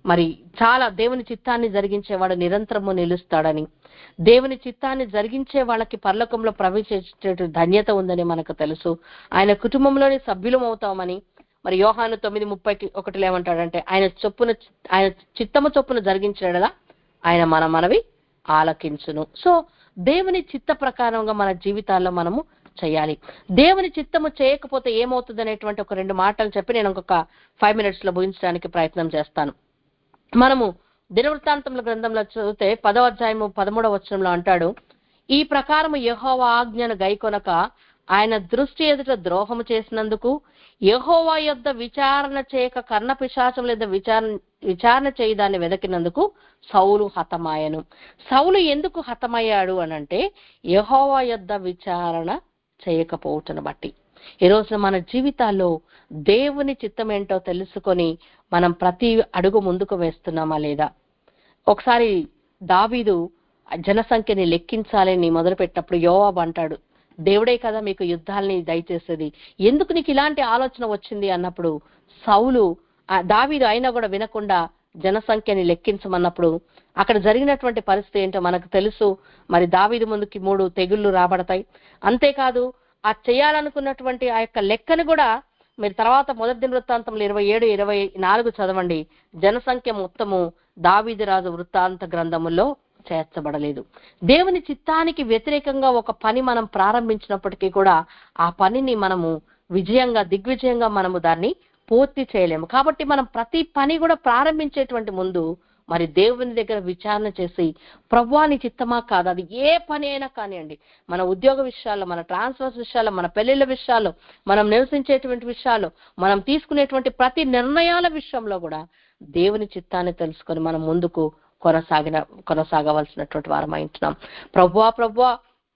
మరి చాలా దేవుని చిత్తాన్ని జరిగించేవాడు నిరంతరము నిలుస్తాడని, దేవుని చిత్తాన్ని జరిగించే వాళ్ళకి పరలోకంలో ప్రవేశించే ధన్యత ఉందని మనకు తెలుసు. ఆయన కుటుంబంలోని సభ్యులం అవుతామని మరి యోహాను తొమ్మిది ముప్పై ఒకటిలో ఏమంటాడంటే, ఆయన చొప్పున ఆయన చిత్తము చొప్పున జరిగించడలా ఆయన మన మనవి ఆలకించును. సో దేవుని చిత్త ప్రకారంగా మన జీవితాల్లో మనము చేయాలి. దేవుని చిత్తము చేయకపోతే ఏమవుతుంది అనేటువంటి ఒక రెండు మాటలు చెప్పి నేను ఇంకొక ఫైవ్ మినిట్స్ లో ముగించడానికి ప్రయత్నం చేస్తాను. మనము దినవృత్తాంతముల గ్రంథంలో చదివితే పదో అధ్యాయము పదమూడవ వచనంలో అంటాడు, ఈ ప్రకారము యెహోవా ఆజ్ఞను గైకొనక ఆయన దృష్టి ఎదుట ద్రోహము చేసినందుకు, యెహోవా యొద్ద విచారణ చేయక కర్ణ పిశాచముల యొద్ద విచారణ విచారణ చేయి దాన్ని వెదకినందుకు సౌలు హతమాయను. సౌలు ఎందుకు హతమయ్యాడు అనంటే యెహోవా యొద్ద విచారణ చేయకపోవటను బట్టి. ఈ రోజున మన జీవితాల్లో దేవుని చిత్తం ఏంటో తెలుసుకొని మనం ప్రతి అడుగు ముందుకు వేస్తున్నామా లేదా? ఒకసారి దావీదు జనసంఖ్యని లెక్కించాలని మొదలుపెట్టినప్పుడు యోవాబు అంటాడు, దేవుడే కదా మీకు యుద్ధాలని దయచేసేది, ఎందుకు నీకు ఇలాంటి ఆలోచన వచ్చింది అన్నప్పుడు సౌలు దావీదు అయినా కూడా వినకుండా జనసంఖ్యని లెక్కించమన్నప్పుడు అక్కడ జరిగినటువంటి పరిస్థితి ఏంటో మనకు తెలుసు. మరి దావీదు ముందుకి మూడు తెగుళ్లు రాబడతాయి. అంతేకాదు ఆ చేయాలనుకున్నటువంటి ఆ యొక్క లెక్కను కూడా మీరు తర్వాత మొదటి దినవృత్తాంతంలో ఇరవై ఏడు ఇరవై నాలుగు చదవండి. జనసంఖ్య మొత్తము దావీదు రాజు వృత్తాంత గ్రంథములో చేర్చబడలేదు. దేవుని చిత్తానికి వ్యతిరేకంగా ఒక పని మనం ప్రారంభించినప్పటికీ కూడా ఆ పనిని మనము విజయంగా దిగ్విజయంగా మనము దాన్ని పూర్తి చేయలేము. కాబట్టి మనం ప్రతి పని కూడా ప్రారంభించేటువంటి ముందు మరి దేవుని దగ్గర విచారణ చేసి ప్రభువా నీ చిత్తమా కాదు, అది ఏ పని అయినా కానివ్వండి, మన ఉద్యోగ విషయాల్లో, మన ట్రాన్స్ఫర్స్ విషయాల్లో, మన పెళ్లిళ్ళ విషయాల్లో, మనం నివసించేటువంటి విషయాల్లో, మనం తీసుకునేటువంటి ప్రతి నిర్ణయాల విషయంలో కూడా దేవుని చిత్తాన్ని తెలుసుకొని మనం ముందుకు కొనసాగిన కొనసాగవలసినటువంటి వారం అయింటున్నాం. ప్రభువా ప్రభువా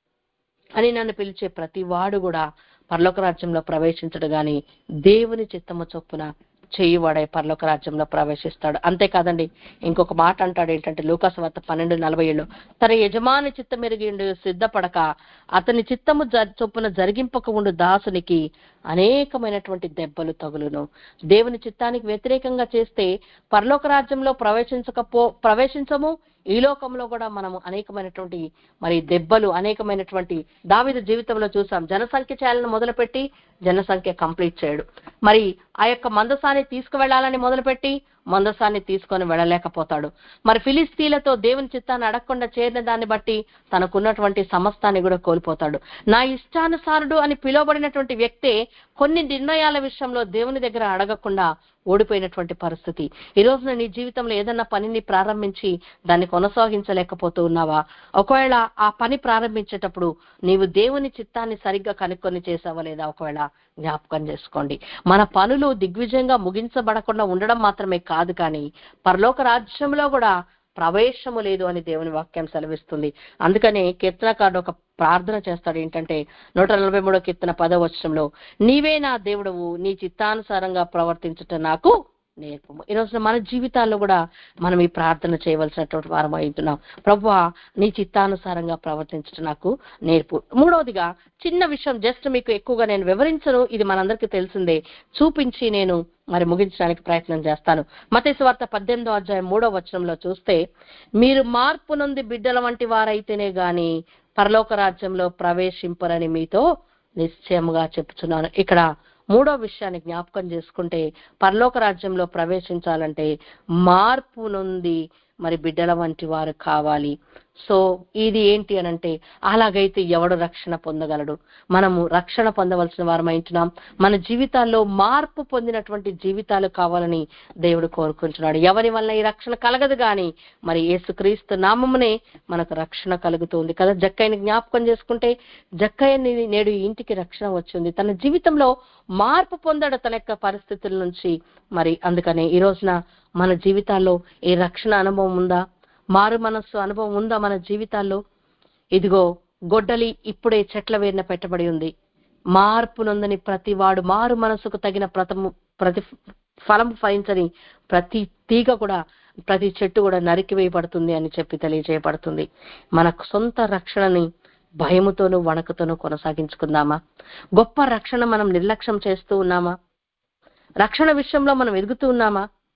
అని నన్ను పిలిచే ప్రతి వాడు కూడా పరలోక రాజ్యంలో ప్రవేశించడు గాని దేవుని చిత్తము చొప్పున చేయువాడే పరలోక రాజ్యంలో ప్రవేశిస్తాడు. అంతేకాదండి, ఇంకొక మాట అంటాడు ఏంటంటే లూకాసు వార్త పన్నెండు నలభై ఏళ్ళు, తన యజమాని చిత్తం ఎరిగి సిద్ధపడక అతని చిత్తము చొప్పున జరిగింపక ఉండు దాసునికి అనేకమైనటువంటి దెబ్బలు తగులును. దేవుని చిత్తానికి వ్యతిరేకంగా చేస్తే పరలోక రాజ్యంలో ప్రవేశించకపో ప్రవేశించము ఈ లోకంలో కూడా మనము అనేకమైనటువంటి మరి దెబ్బలు అనేకమైనటువంటి దావీదు జీవితంలో చూసాం. జనసంఖ్య చేయాలని మొదలుపెట్టి జనసంఖ్య కంప్లీట్ చేయడు. మరి ఆ యొక్క మందసాన్ని తీసుకువెళ్లాలని మొదలుపెట్టి మందసాన్ని తీసుకొని వెళ్ళలేకపోతాడు. మరి ఫిలిస్తీన్లతో దేవుని చిత్తాన్ని అడగకుండా చేరిన దాన్ని బట్టి తనకున్నటువంటి సమస్తాన్ని కూడా కోల్పోతాడు. నా ఇష్టానుసారుడు అని పిలువబడినటువంటి వ్యక్తే కొన్ని నిర్ణయాల విషయంలో దేవుని దగ్గర అడగకుండా ఓడిపోయినటువంటి పరిస్థితి. ఈ రోజున నీ జీవితంలో ఏదన్నా పనిని ప్రారంభించి దాన్ని కొనసాగించలేకపోతూ ఉన్నావా? ఒకవేళ ఆ పని ప్రారంభించేటప్పుడు నీవు దేవుని చిత్తాన్ని సరిగ్గా కనుక్కొని చేసావా లేదా ఒకవేళ జ్ఞాపకం చేసుకోండి. మన పనులు దిగ్విజయంగా ముగించబడకుండా ఉండడం మాత్రమే కాదు, కానీ పరలోక రాజ్యంలో కూడా ప్రవేశము లేదు అని దేవుని వాక్యం సెలవిస్తుంది. అందుకనే కీర్తనకారుడు ఒక ప్రార్థన చేస్తాడు ఏంటంటే నూట నలభై మూడో కీర్తన పదో వచనంలో, నీవే నా దేవుడవు, నీ చిత్తానుసారంగా ప్రవర్తించుట నాకు నేర్పము. ఈ రోజున మన జీవితాల్లో కూడా మనం ఈ ప్రార్థన చేయవలసినటువంటి వారం అవుతున్నాం. ప్రభువా నీ చిత్తానుసారంగా ప్రవర్తించడం నాకు నేర్పు. మూడవదిగా చిన్న విషయం, జస్ట్ మీకు ఎక్కువగా నేను వివరించను, ఇది మనందరికీ తెలిసిందే, చూపించి నేను మరి ముగించడానికి ప్రయత్నం చేస్తాను. మత్తయి సువార్త పద్దెనిమిదో అధ్యాయం మూడో వచనంలో చూస్తే, మీరు మార్పు నొంది బిడ్డల వంటి వారైతేనే గాని పరలోక రాజ్యంలో ప్రవేశింపరని మీతో నిశ్చయముగా చెప్పుచున్నాను. ఇక్కడ మూడో విషయాన్ని జ్ఞాపకం చేసుకుంటే పరలోక రాజ్యంలో ప్రవేశించాలంటే మార్పు నొంది మరి బిడ్డల వంటి వారు కావాలి. సో ఇది ఏంటి అనంటే, అలాగైతే ఎవడు రక్షణ పొందగలడు? మనము రక్షణ పొందవలసిన వారం అయితున్నాం. మన జీవితాల్లో మార్పు పొందినటువంటి జీవితాలు కావాలని దేవుడు కోరుకుంటున్నాడు. ఎవరి వల్ల ఈ రక్షణ కలగదు గాని మరి యేసుక్రీస్తు నామమునే మనకు రక్షణ కలుగుతుంది కదా. జక్కయ్యని జ్ఞాపకం చేసుకుంటే జక్కయ్యని నేడు ఇంటికి రక్షణ వచ్చింది. తన జీవితంలో మార్పు పొందాడు తన యొక్క పరిస్థితుల నుంచి. మరి అందుకనే ఈ రోజున మన జీవితాల్లో ఈ రక్షణ అనుభవం ఉందా? మారు మనస్సు అనుభవం ఉందా మన జీవితాల్లో? ఇదిగో గొడ్డలి ఇప్పుడే చెట్ల వేరున పెట్టబడి ఉంది. మార్పు నొందని ప్రతి వాడు, మారు మనస్సుకు తగిన ప్రతము ప్రతి ఫలం ఫలించని ప్రతి తీగ కూడా, ప్రతి చెట్టు కూడా నరికివేయబడుతుంది అని చెప్పి తెలియజేయబడుతుంది. మన సొంత రక్షణని భయముతోనూ వణకుతోనూ కొనసాగించుకుందామా? గొప్ప రక్షణ మనం నిర్లక్ష్యం చేస్తూ ఉన్నామా? రక్షణ విషయంలో మనం ఎదుగుతూ ఉన్నామా?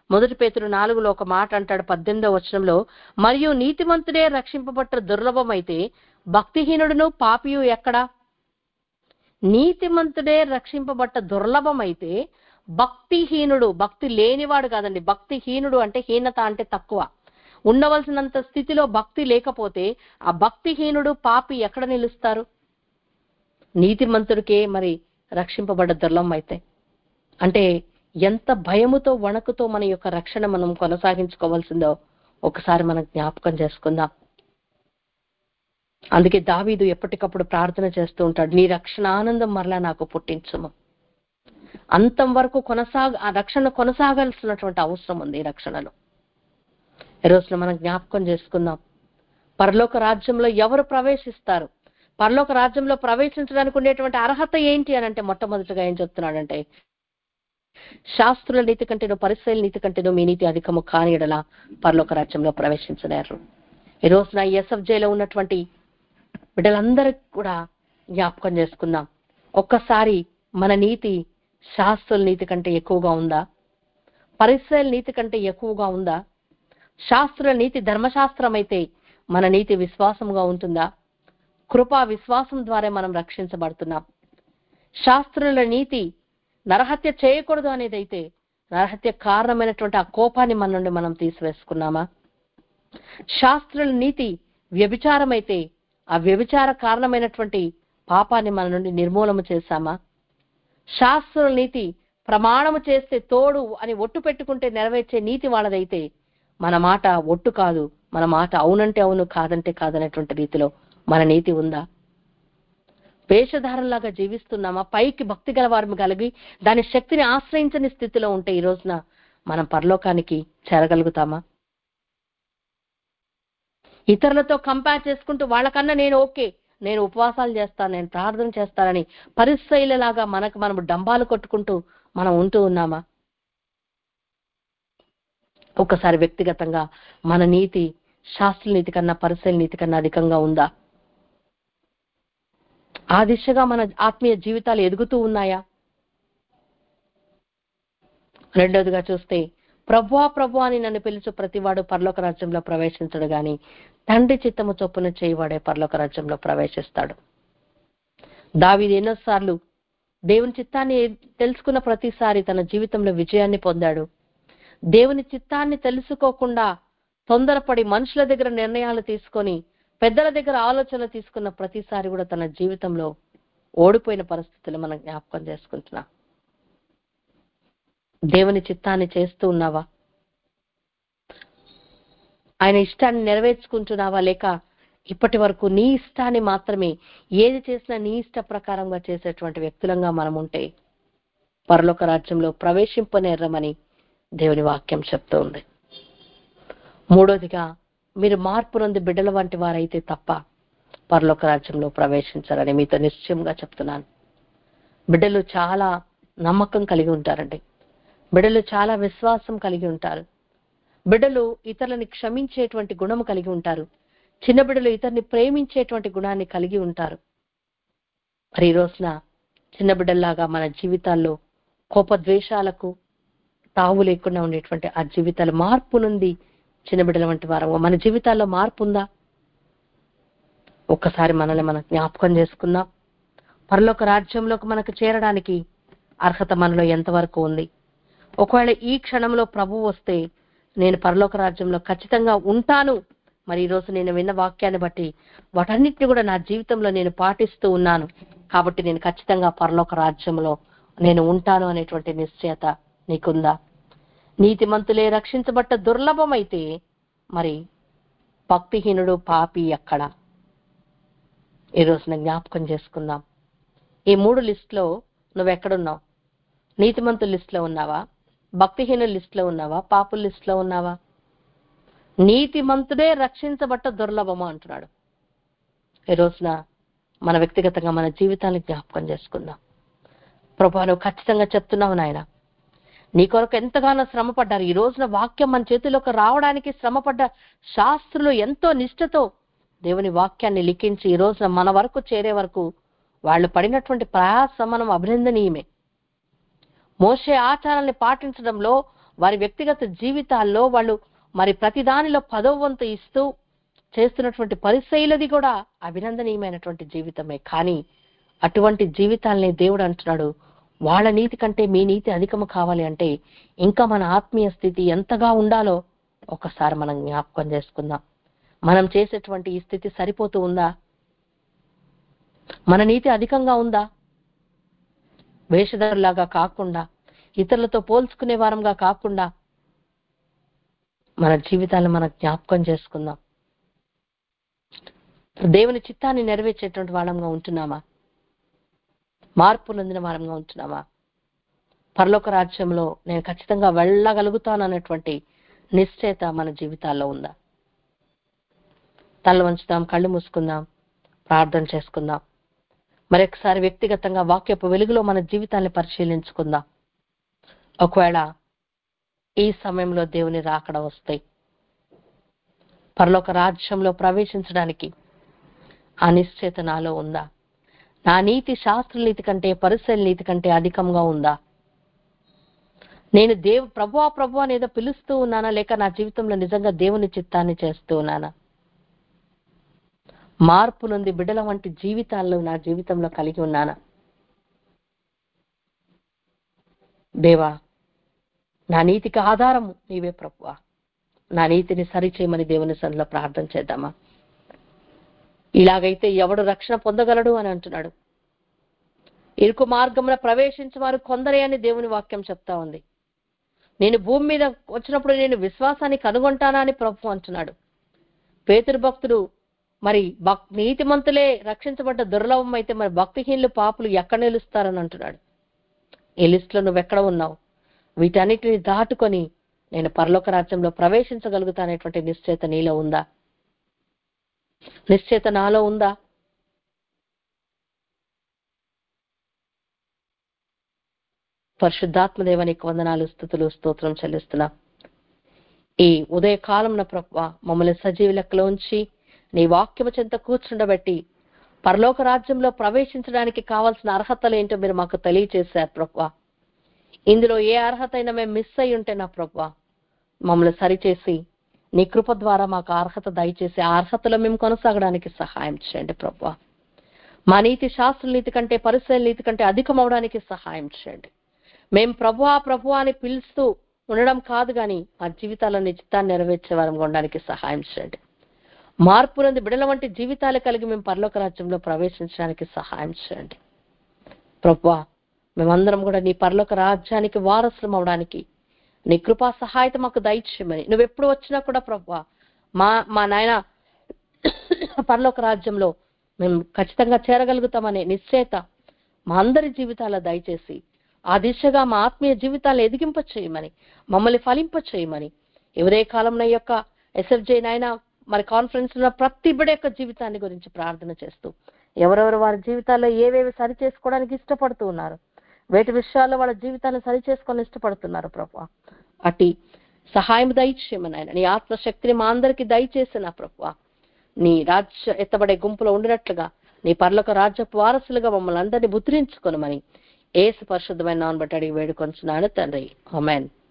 మొదటి పేతురు నాలుగులో ఒక మాట అంటాడు, పద్దెనిమిదో వచనంలో, మరియు నీతిమంతుడే రక్షింపబట్ట దుర్లభమైతే భక్తిహీనుడును పాపియు ఎక్కడా? నీతిమంతుడే రక్షింపబట్ట దుర్లభమైతే భక్తిహీనుడు, భక్తి లేనివాడు కాదండి, భక్తిహీనుడు అంటే హీనత అంటే తక్కువ, ఉండవలసినంత స్థితిలో భక్తి లేకపోతే ఆ భక్తిహీనుడు పాపి ఎక్కడ నిలుస్తారు? నీతిమంతుడికే మరి రక్షింపబడ్డ దుర్లభం అయితే అంటే ఎంత భయముతో వణకుతో మన యొక్క రక్షణ మనం కొనసాగించుకోవాల్సిందో ఒకసారి మనం జ్ఞాపకం చేసుకుందాం. అందుకే దావీదు ఎప్పటికప్పుడు ప్రార్థన చేస్తూ ఉంటాడు, నీ రక్షణ ఆనందం మరలా నాకు పుట్టించుము. అంతం వరకు కొనసాగ ఆ రక్షణ కొనసాగాల్సినటువంటి అవసరం ఉంది ఈ రక్షణలో. ఈ రోజున మనం జ్ఞాపకం చేసుకుందాం, పరలోక రాజ్యంలో ఎవరు ప్రవేశిస్తారు? పరలోక రాజ్యంలో ప్రవేశించడానికి ఉండేటువంటి అర్హత ఏంటి అని అంటే మొట్టమొదటిగా ఏం చెప్తున్నాడంటే, శాస్త్రుల నీతి కంటేనో పరిసయ్యుల నీతి కంటేనో మీ నీతి అధికము కాని యెడల పరలోక రాజ్యంలో ప్రవేశించలేరు. ఈ రోజున ఎస్ఎఫ్జేలో ఉన్నటువంటి బిడ్డలందరికీ కూడా జ్ఞాపకం చేసుకుందాం, ఒక్కసారి మన నీతి శాస్త్రుల నీతి కంటే ఎక్కువగా ఉందా? పరిసయ్యుల నీతి కంటే ఎక్కువగా ఉందా? శాస్త్రుల నీతి ధర్మశాస్త్రం అయితే మన నీతి విశ్వాసంగా ఉంటుందా? కృపా విశ్వాసం ద్వారా మనం రక్షించబడుతున్నాం. శాస్త్రుల నీతి నరహత్య చేయకూడదు అనేది అయితే నరహత్య కారణమైనటువంటి ఆ కోపాన్ని మన నుండి మనం తీసివేసుకున్నామా? శాస్త్రుల నీతి వ్యభిచారం అయితే ఆ వ్యభిచార కారణమైనటువంటి పాపాన్ని మన నుండి నిర్మూలన చేశామా? శాస్త్రుల నీతి ప్రమాణము చేస్తే తోడు అని ఒట్టు పెట్టుకుంటే నెరవేర్చే నీతి వాళ్ళదైతే మన మాట ఒట్టు కాదు, మన మాట అవునంటే అవును కాదంటే కాదనేటువంటి రీతిలో మన నీతి ఉందా? వేషధారంలాగా జీవిస్తున్నామా? పైకి భక్తి గల వారిని కలిగి దాని శక్తిని ఆశ్రయించని స్థితిలో ఉంటే ఈ రోజున మనం పరలోకానికి చేరగలుగుతామా? ఇతరులతో కంపేర్ చేసుకుంటూ వాళ్ళకన్నా నేను ఓకే, నేను ఉపవాసాలు చేస్తాను, నేను ప్రార్థన చేస్తానని పరిసయ్యులలాగా మనకు మనం డంబాలు కొట్టుకుంటూ మనం ఉంటూ ఉన్నామా? ఒకసారి వ్యక్తిగతంగా మన నీతి శాస్త్రుల నీతి కన్నా పరిసయ్యుల నీతి కన్నా అధికంగా ఉందా? ఆ దిశగా మన ఆత్మీయ జీవితాలు ఎదుగుతూ ఉన్నాయా? రెండోదిగా చూస్తే, ప్రభువా ప్రభువా అని నన్ను పిలుచు ప్రతివాడు పరలోక రాజ్యంలో ప్రవేశించడు గాని తండ్రి చిత్తము చొప్పున చేయవాడే పరలోక రాజ్యంలో ప్రవేశిస్తాడు. దావీదు ఎన్నోసార్లు దేవుని చిత్తాన్ని తెలుసుకున్న ప్రతిసారి తన జీవితంలో విజయాన్ని పొందాడు. దేవుని చిత్తాన్ని తెలుసుకోకుండా తొందరపడి మనుషుల దగ్గర నిర్ణయాలు తీసుకొని పెద్దల దగ్గర ఆలోచనలు తీసుకున్న ప్రతిసారి కూడా తన జీవితంలో ఓడిపోయిన పరిస్థితులు మనం జ్ఞాపకం చేసుకుంటున్నాం. దేవుని చిత్తాన్ని చేస్తూ ఉన్నావా? ఆయన ఇష్టాన్ని నెరవేర్చుకుంటున్నావా? లేక ఇప్పటి వరకు నీ ఇష్టాన్ని మాత్రమే, ఏది చేసినా నీ ఇష్ట ప్రకారంగా చేసేటువంటి వ్యక్తులంగా మనం ఉంటే పరలోక రాజ్యంలో ప్రవేశింపనేరమని దేవుని వాక్యం చెప్తూ ఉంది. మూడోదిగా, మీరు మార్పు నొంది బిడ్డల వంటి వారైతే తప్ప పరలోక రాజ్యంలో ప్రవేశించాలని మీతో నిశ్చయంగా చెప్తున్నాను. బిడ్డలు చాలా నమ్మకం కలిగి ఉంటారండి, బిడ్డలు చాలా విశ్వాసం కలిగి ఉంటారు, బిడ్డలు ఇతరులని క్షమించేటువంటి గుణము కలిగి ఉంటారు, చిన్న బిడ్డలు ఇతరుని ప్రేమించేటువంటి గుణాన్ని కలిగి ఉంటారు. మరి ఈ రోజున చిన్న బిడ్డల్లాగా మన జీవితాల్లో కోపద్వేషాలకు తావు లేకుండా ఉండేటువంటి ఆ జీవితాలు మార్పు నుండి చిన్న బిడ్డల వంటి వారం మన జీవితాల్లో మార్పు ఉందా? ఒక్కసారి మనల్ని మనం జ్ఞాపకం చేసుకుందాం. పరలోక రాజ్యంలోకి మనకు చేరడానికి అర్హత మనలో ఎంతవరకు ఉంది? ఒకవేళ ఈ క్షణంలో ప్రభువు వస్తే నేను పరలోక రాజ్యంలో ఖచ్చితంగా ఉంటాను, మరి ఈరోజు నేను విన్న వాక్యాన్ని బట్టి వాటన్నిటిని కూడా నా జీవితంలో నేను పాటిస్తూ ఉన్నాను కాబట్టి నేను ఖచ్చితంగా పరలోక రాజ్యంలో నేను ఉంటాను అనేటువంటి నిశ్చయత నీకుందా? నీతిమంతులే రక్షించబట్ట దుర్లభమైతే మరి భక్తిహీనుడు పాపి ఎక్కడ? ఈ రోజున జ్ఞాపకం చేసుకుందాం. ఈ మూడు లిస్టులో నువ్వెక్కడున్నావు? నీతిమంతుల లిస్టులో ఉన్నావా? భక్తిహీనుల లిస్టులో ఉన్నావా? పాపుల లిస్టులో ఉన్నావా? నీతిమంతుడే రక్షించబట్ట దుర్లభము అంటున్నాడు. ఈ రోజున మన వ్యక్తిగతంగా మన జీవితాన్ని జ్ఞాపకం చేసుకుందాం. ప్రభువా, నువ్వు ఖచ్చితంగా చెప్తున్నావు నాయన, నీ కొరకు ఎంతగానో శ్రమ పడ్డారు. ఈ రోజున వాక్యం మన చేతిలోకి రావడానికి శ్రమపడ్డ శాస్త్రులు ఎంతో నిష్ఠతో దేవుని వాక్యాన్ని లిఖించి ఈ రోజున మన వరకు చేరే వరకు వాళ్ళు పడినటువంటి ప్రయాసం మనం అభినందనీయమే. మోషే ఆచారాన్ని పాటించడంలో వారి వ్యక్తిగత జీవితాల్లో వాళ్ళు మరి ప్రతి దానిలో పదో వంతు ఇస్తూ చేస్తున్నటువంటి పరిసయ్యులది కూడా అభినందనీయమైనటువంటి జీవితమే. కానీ అటువంటి జీవితాలని దేవుడు అంటున్నాడు, వాళ్ళ నీతి కంటే మీ నీతి అధికము కావాలి అంటే ఇంకా మన ఆత్మీయ స్థితి ఎంతగా ఉండాలో ఒకసారి మనం జ్ఞాపకం చేసుకుందాం. మనం చేసేటువంటి ఈ స్థితి సరిపోతూ ఉందా? మన నీతి అధికంగా ఉందా? వేషధారులాగా కాకుండా, ఇతరులతో పోల్చుకునే వారంగా కాకుండా మన జీవితాలను మనం జ్ఞాపకం చేసుకుందాం. దేవుని చిత్తాన్ని నెరవేర్చేటువంటి వాళ్ళంగా ఉంటున్నామా? మార్పు నొందిన వారంగా ఉంటున్నామా? పరలోక రాజ్యంలో నేను ఖచ్చితంగా వెళ్ళగలుగుతాను అనేటువంటి నిశ్చయత మన జీవితాల్లో ఉందా? తల వంచుదాం, కళ్ళు మూసుకుందాం, ప్రార్థన చేసుకుందాం. మరొకసారి వ్యక్తిగతంగా వాక్యపు వెలుగులో మన జీవితాన్ని పరిశీలించుకుందాం. ఒకవేళ ఈ సమయంలో దేవుని రాకడ వస్తే పరలోక రాజ్యంలో ప్రవేశించడానికి ఆ నిశ్చయత నాలో ఉందా? నా నీతి శాస్త్ర నీతి కంటే పరిసయ్యుల నీతి కంటే అధికంగా ఉందా? నేను దేవు ప్రభువా ప్రభు అని ఏదో పిలుస్తూ ఉన్నానా, లేక నా జీవితంలో నిజంగా దేవుని చిత్తాన్ని చేస్తూ ఉన్నానా? మార్పు నుండి బిడ్డల వంటి జీవితాల్లో నా జీవితంలో కలిగి ఉన్నానా? దేవా, నా నీతికి ఆధారము నీవే ప్రభువా, నా నీతిని సరిచేయమని దేవుని సన్నిధిలో ప్రార్థన చేద్దామా? ఇలాగైతే ఎవడు రక్షణ పొందగలడు అని అంటున్నాడు. ఇరుకు మార్గంలో ప్రవేశించే వారు కొందరే అని దేవుని వాక్యం చెప్తా ఉంది. నేను భూమి మీద వచ్చినప్పుడు నేను విశ్వాసాన్ని కనుగొంటానా అని ప్రభు అంటున్నాడు. పేతురు భక్తుడు మరి భక్ నీతిమంతులే రక్షించబడ్డ దుర్లభం అయితే మరి భక్తిహీనులు పాపులు ఎక్కడ నిలుస్తారని అంటున్నాడు. ఈ లిస్టులో నువ్వెక్కడ ఉన్నావు? వీటన్నిటిని దాటుకొని నేను పరలోక రాజ్యంలో ప్రవేశించగలుగుతానేటువంటి నిశ్చయత నీలో ఉందా? నిశ్చయత నాలో ఉందా? పరిశుద్ధాత్మదేవానికి వందనాలు, స్తుతులు, స్తోత్రం చెల్లిస్తున్నా. ఈ ఉదయ కాలంలో ప్రభువా మమ్మల్ని సజీవ లెక్కలో ఉంచి నీ వాక్యము చెంత కూర్చుండబెట్టి పరలోక రాజ్యంలో ప్రవేశించడానికి కావాల్సిన అర్హతలు ఏంటో మీరు మాకు తెలియచేశారు ప్రభువా. ఇందులో ఏ అర్హత అయినా మేము మిస్ అయి ఉంటే నా ప్రభువా మమ్మల్ని సరిచేసి నీ కృప ద్వారా మాకు అర్హత దయచేసి ఆ అర్హతలో మేము కొనసాగడానికి సహాయం చేయండి ప్రభువా. మా నీతి శాస్త్ర నీతి కంటే పరిసయ్యుల నీతి కంటే అధికం అవడానికి సహాయం చేయండి. మేము ప్రభువా ప్రభువా అని పిలుస్తూ ఉండడం కాదు కానీ మా జీవితాల్లో నీ చిత్తాన్ని నెరవేర్చే వారంగా ఉండడానికి సహాయం చేయండి. మార్పు నుండి బిడల వంటి జీవితాలు కలిగి మేము పరలోక రాజ్యంలో ప్రవేశించడానికి సహాయం చేయండి ప్రభువా. మేమందరం కూడా నీ పరలోక రాజ్యానికి వారసులం అవడానికి నీ కృపా సహాయత మాకు దయచేయమని, నువ్వెప్పుడు వచ్చినా కూడా ప్రభువా మా మా నాయన పరలోక రాజ్యంలో మేము ఖచ్చితంగా చేరగలుగుతామనే నిశ్చయత మా అందరి జీవితాల్లో దయచేసి ఆ దిశగా మా ఆత్మీయ జీవితాలను ఎదిగింప చేయమని, మమ్మల్ని ఫలింప చేయమని, ఎవరే కాలంలో యొక్క ఎస్ఎఫ్జే నాయన మరి కాన్ఫరెన్స్ లో ప్రతి బిడ్డ యొక్క జీవితాన్ని గురించి ప్రార్థన చేస్తూ ఎవరెవరు వారి జీవితాల్లో ఏవేవి సరి చేసుకోవడానికి ఇష్టపడుతూ ఉన్నారు, వేటి విషయాల్లో వాళ్ళ జీవితాన్ని సరి చేసుకొని ఇష్టపడుతున్నారు ప్రభువా, అటు సహాయం దయచేయమని ఆయన నీ ఆత్మశక్తిని మా అందరికీ దయచేసిన ప్రభువా. నీ రాజ్య ఎత్తబడే గుంపులో ఉండినట్లుగా నీ పరలోక రాజ్యపు వారసులుగా మమ్మల్ని అందరినీ ముద్రించుకొనమని యేసు పరిశుద్ధమైన నామమున బట్టి అడిగి వేడుకొంచున్నాను తండ్రి, ఆమేన్.